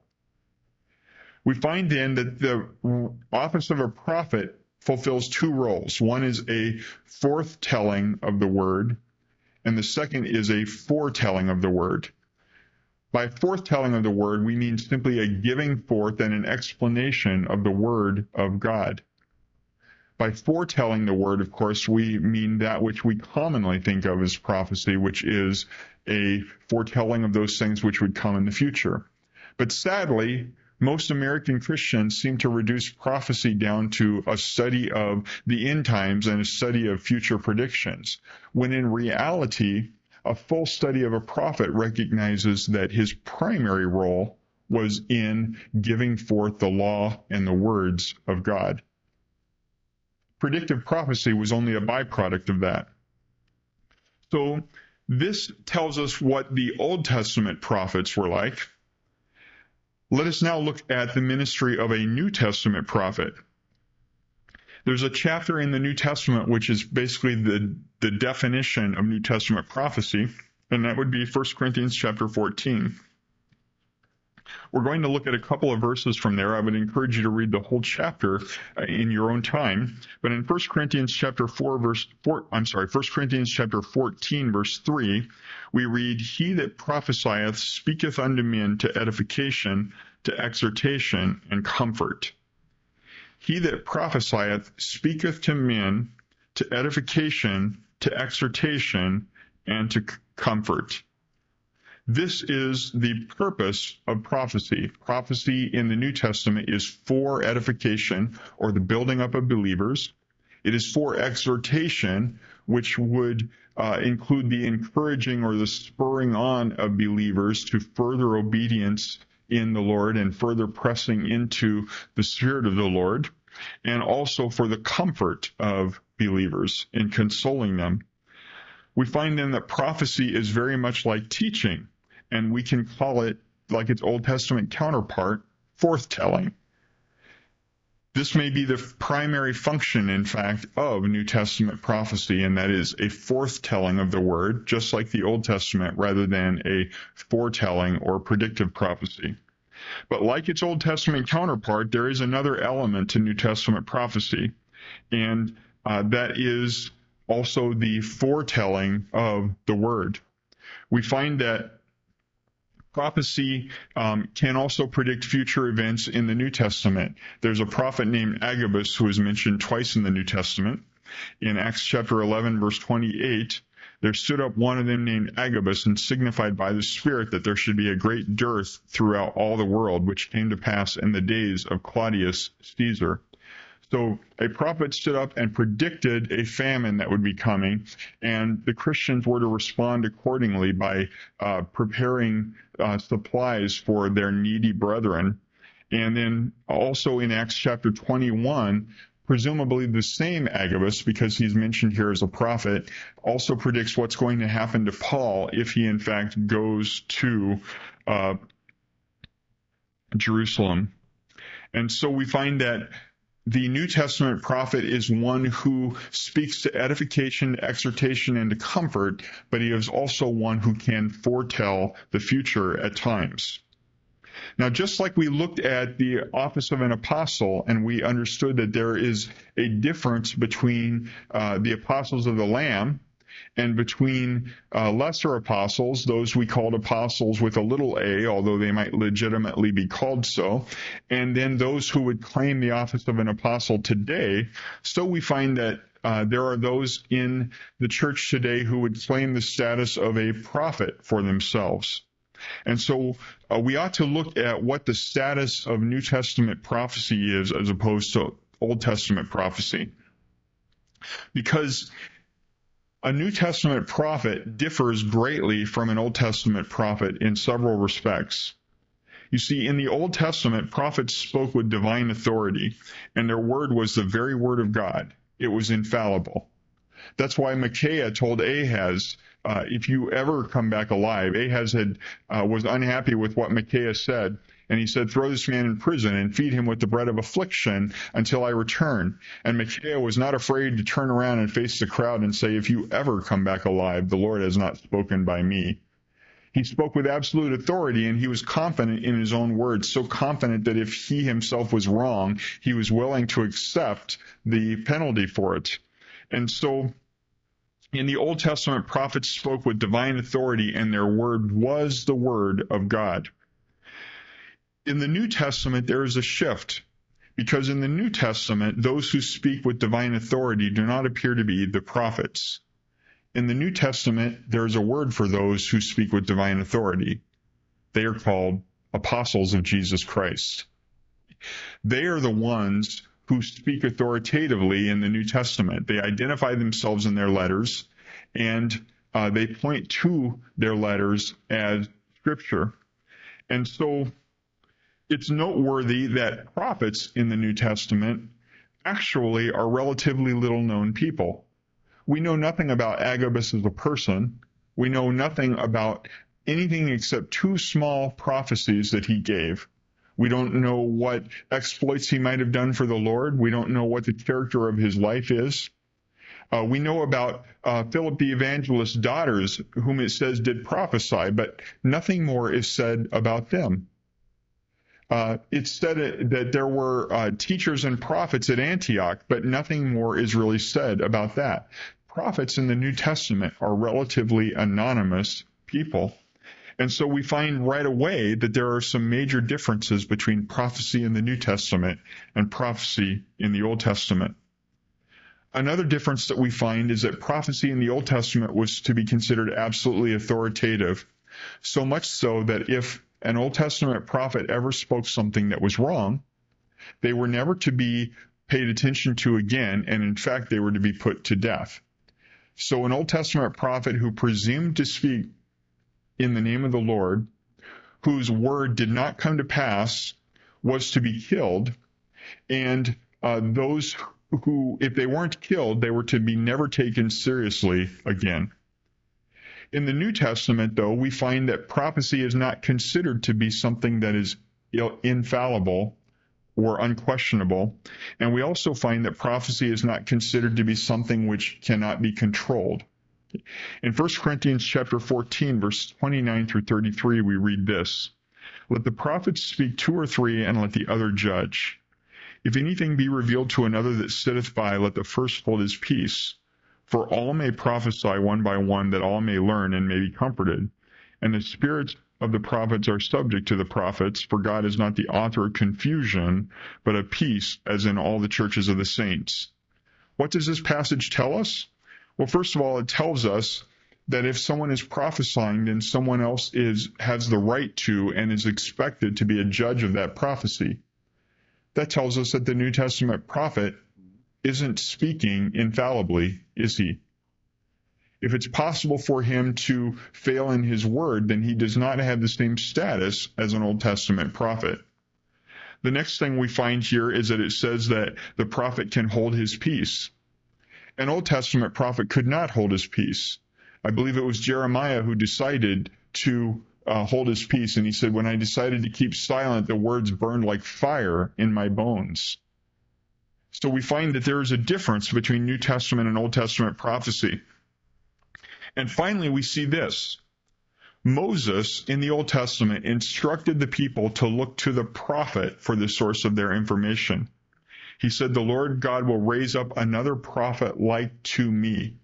We find then that the office of a prophet fulfills two roles. One is a forthtelling of the word, and the second is a foretelling of the word. By forthtelling of the word, we mean simply a giving forth and an explanation of the word of God. By foretelling the word, of course, we mean that which we commonly think of as prophecy, which is a foretelling of those things which would come in the future. But sadly, most American Christians seem to reduce prophecy down to a study of the end times and a study of future predictions, when in reality, a full study of a prophet recognizes that his primary role was in giving forth the law and the words of God. Predictive prophecy was only a byproduct of that. So this tells us what the Old Testament prophets were like. Let us now look at the ministry of a New Testament prophet. There's a chapter in the New Testament which is basically the definition of New Testament prophecy, and that would be 1 Corinthians chapter 14. We're going to look at a couple of verses from there. I would encourage you to read the whole chapter in your own time. But in 1 Corinthians chapter 1 Corinthians chapter 14, verse 3, we read, "He that prophesieth speaketh unto men to edification, to exhortation, and comfort." He that prophesieth speaketh to men to edification, to exhortation, and to comfort. This is the purpose of prophecy. Prophecy in the New Testament is for edification, or the building up of believers. It is for exhortation, which would include the encouraging or the spurring on of believers to further obedience in the Lord and further pressing into the Spirit of the Lord, and also for the comfort of believers in consoling them. We find then that prophecy is very much like teaching, and we can call it, like its Old Testament counterpart, forthtelling. This may be the primary function, in fact, of New Testament prophecy, and that is a forthtelling of the word, just like the Old Testament, rather than a foretelling or predictive prophecy. But like its Old Testament counterpart, there is another element to New Testament prophecy, and that is also the foretelling of the word. We find that prophecy can also predict future events in the New Testament. There's a prophet named Agabus who is mentioned twice in the New Testament. In Acts chapter 11, verse 28, there stood up one of them named Agabus and signified by the Spirit that there should be a great dearth throughout all the world, which came to pass in the days of Claudius Caesar. So a prophet stood up and predicted a famine that would be coming, and the Christians were to respond accordingly by preparing supplies for their needy brethren. And then also in Acts chapter 21, presumably the same Agabus, because he's mentioned here as a prophet, also predicts what's going to happen to Paul if he in fact goes to Jerusalem. And so we find that the New Testament prophet is one who speaks to edification, exhortation, and to comfort, but he is also one who can foretell the future at times. Now, just like we looked at the office of an apostle, and we understood that there is a difference between the apostles of the Lamb and between lesser apostles, those we called apostles with a little a, although they might legitimately be called so, and then those who would claim the office of an apostle today, so we find that there are those in the church today who would claim the status of a prophet for themselves. And so we ought to look at what the status of New Testament prophecy is as opposed to Old Testament prophecy. Because a New Testament prophet differs greatly from an Old Testament prophet in several respects. You see, in the Old Testament, prophets spoke with divine authority, and their word was the very word of God. It was infallible. That's why Micaiah told Ahaz, if you ever come back alive, Ahaz was unhappy with what Micaiah said, and he said, throw this man in prison and feed him with the bread of affliction until I return. And Micaiah was not afraid to turn around and face the crowd and say, if you ever come back alive, the Lord has not spoken by me. He spoke with absolute authority, and he was confident in his own words, so confident that if he himself was wrong, he was willing to accept the penalty for it. And so in the Old Testament, prophets spoke with divine authority, and their word was the word of God. In the New Testament, there is a shift, because in the New Testament, those who speak with divine authority do not appear to be the prophets. In the New Testament, there is a word for those who speak with divine authority. They are called apostles of Jesus Christ. They are the ones who speak authoritatively in the New Testament. They identify themselves in their letters, and they point to their letters as Scripture. And so it's noteworthy that prophets in the New Testament actually are relatively little-known people. We know nothing about Agabus as a person. We know nothing about anything except two small prophecies that he gave. We don't know what exploits he might have done for the Lord. We don't know what the character of his life is. We know about Philip the evangelist's daughters, whom it says did prophesy, but nothing more is said about them. It's said that there were teachers and prophets at Antioch, but nothing more is really said about that. Prophets in the New Testament are relatively anonymous people. And so we find right away that there are some major differences between prophecy in the New Testament and prophecy in the Old Testament. Another difference that we find is that prophecy in the Old Testament was to be considered absolutely authoritative, so much so that if an Old Testament prophet ever spoke something that was wrong, they were never to be paid attention to again, and in fact, they were to be put to death. So an Old Testament prophet who presumed to speak in the name of the Lord, whose word did not come to pass, was to be killed, and those who, if they weren't killed, they were to be never taken seriously again. In the New Testament, though, we find that prophecy is not considered to be something that is infallible or unquestionable, and we also find that prophecy is not considered to be something which cannot be controlled. In 1 Corinthians chapter 14, verse 29 through 33, we read this: "Let the prophets speak 2 or 3, and let the other judge. If anything be revealed to another that sitteth by, let the first hold his peace. For all may prophesy one by one, that all may learn and may be comforted. And the spirits of the prophets are subject to the prophets, for God is not the author of confusion, but of peace, as in all the churches of the saints." What does this passage tell us? Well, first of all, it tells us that if someone is prophesying, then someone else has the right to and is expected to be a judge of that prophecy. That tells us that the New Testament prophet isn't speaking infallibly, is he? If it's possible for him to fail in his word, then he does not have the same status as an Old Testament prophet. The next thing we find here is that it says that the prophet can hold his peace. An Old Testament prophet could not hold his peace. I believe it was Jeremiah who decided to hold his peace, and he said, "When I decided to keep silent, the words burned like fire in my bones." So we find that there is a difference between New Testament and Old Testament prophecy. And finally, we see this. Moses, in the Old Testament, instructed the people to look to the prophet for the source of their information. He said, "The Lord God will raise up another prophet like to me."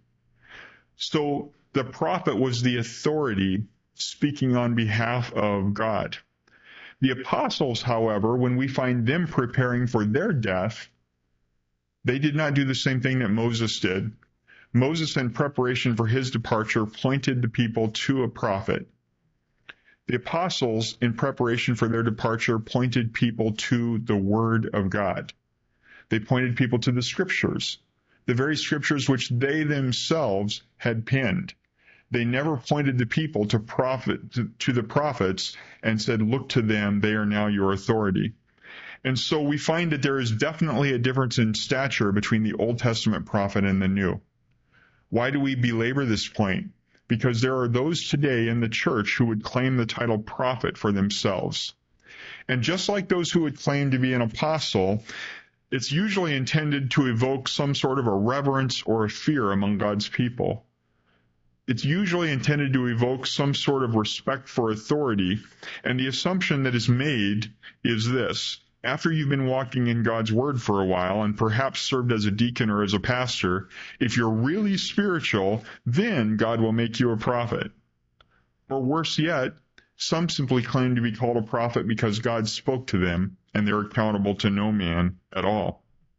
So the prophet was the authority speaking on behalf of God. The apostles, however, when we find them preparing for their death, they did not do the same thing that Moses did. Moses, in preparation for his departure, pointed the people to a prophet. The apostles, in preparation for their departure, pointed people to the Word of God. They pointed people to the Scriptures, the very Scriptures which they themselves had penned. They never pointed the people to the prophets and said, "Look to them, they are now your authority." And so we find that there is definitely a difference in stature between the Old Testament prophet and the New. Why do we belabor this point? Because there are those today in the church who would claim the title prophet for themselves. And just like those who would claim to be an apostle, it's usually intended to evoke some sort of a reverence or a fear among God's people. It's usually intended to evoke some sort of respect for authority, and the assumption that is made is this: after you've been walking in God's Word for a while and perhaps served as a deacon or as a pastor, if you're really spiritual, then God will make you a prophet. Or worse yet, some simply claim to be called a prophet because God spoke to them, and they're accountable to no man at all.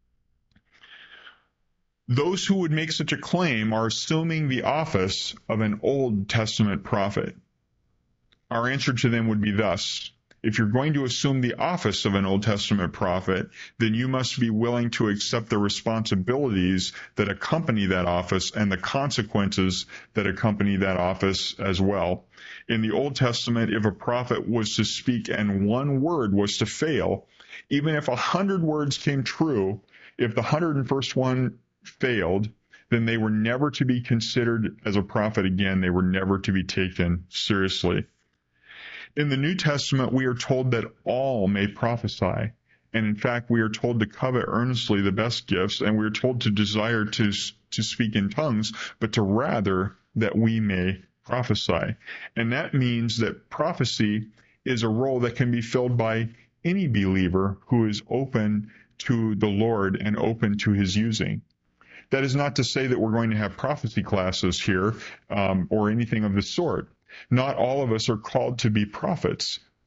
Those who would make such a claim are assuming the office of an Old Testament prophet. Our answer to them would be thus: if you're going to assume the office of an Old Testament prophet, then you must be willing to accept the responsibilities that accompany that office and the consequences that accompany that office as well. In the Old Testament, if a prophet was to speak and one word was to fail, even if 100 words came true, if the 101st one failed, then they were never to be considered as a prophet again. They were never to be taken seriously. In the New Testament, we are told that all may prophesy. And in fact, we are told to covet earnestly the best gifts, and we are told to desire to speak in tongues, but to rather that we may prophesy. And that means that prophecy is a role that can be filled by any believer who is open to the Lord and open to his using. That is not to say that we're going to have prophecy classes here or anything of the sort. Not all of us are called to be prophets.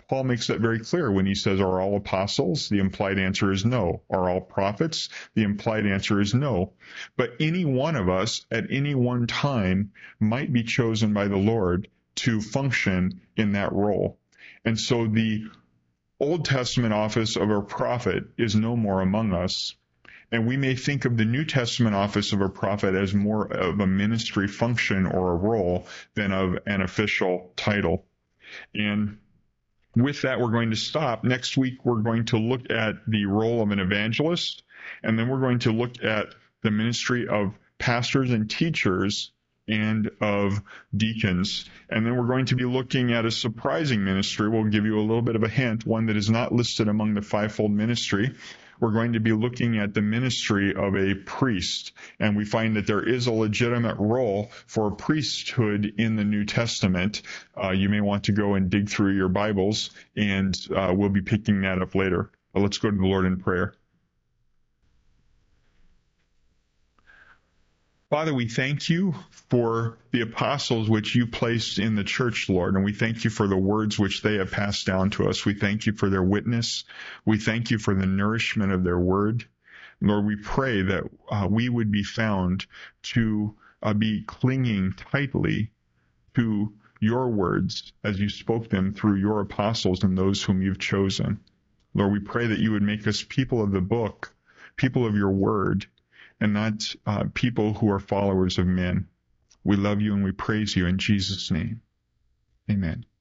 Paul makes that very clear when he says, are all apostles? The implied answer is no. Are all prophets? The implied answer is no. But any one of us at any one time might be chosen by the Lord to function in that role. And so the Old Testament office of a prophet is no more among us. And we may think of the New Testament office of a prophet as more of a ministry function or a role than of an official title. And with that, we're going to stop. Next week, we're going to look at the role of an evangelist, and then we're going to look at the ministry of pastors and teachers and of deacons. And then we're going to be looking at a surprising ministry. We'll give you a little bit of a hint, one that is not listed among the fivefold ministry. We're going to be looking at the ministry of a priest. And we find that there is a legitimate role for priesthood in the New Testament. You may want to go and dig through your Bibles, and we'll be picking that up later. But let's go to the Lord in prayer. Father, we thank you for the apostles which you placed in the church, Lord, and we thank you for the words which they have passed down to us. We thank you for their witness. We thank you for the nourishment of their word. Lord, we pray that we would be found to be clinging tightly to your words as you spoke them through your apostles and those whom you've chosen. Lord, we pray that you would make us people of the book, people of your word, and not people who are followers of men. We love you and we praise you in Jesus' name. Amen.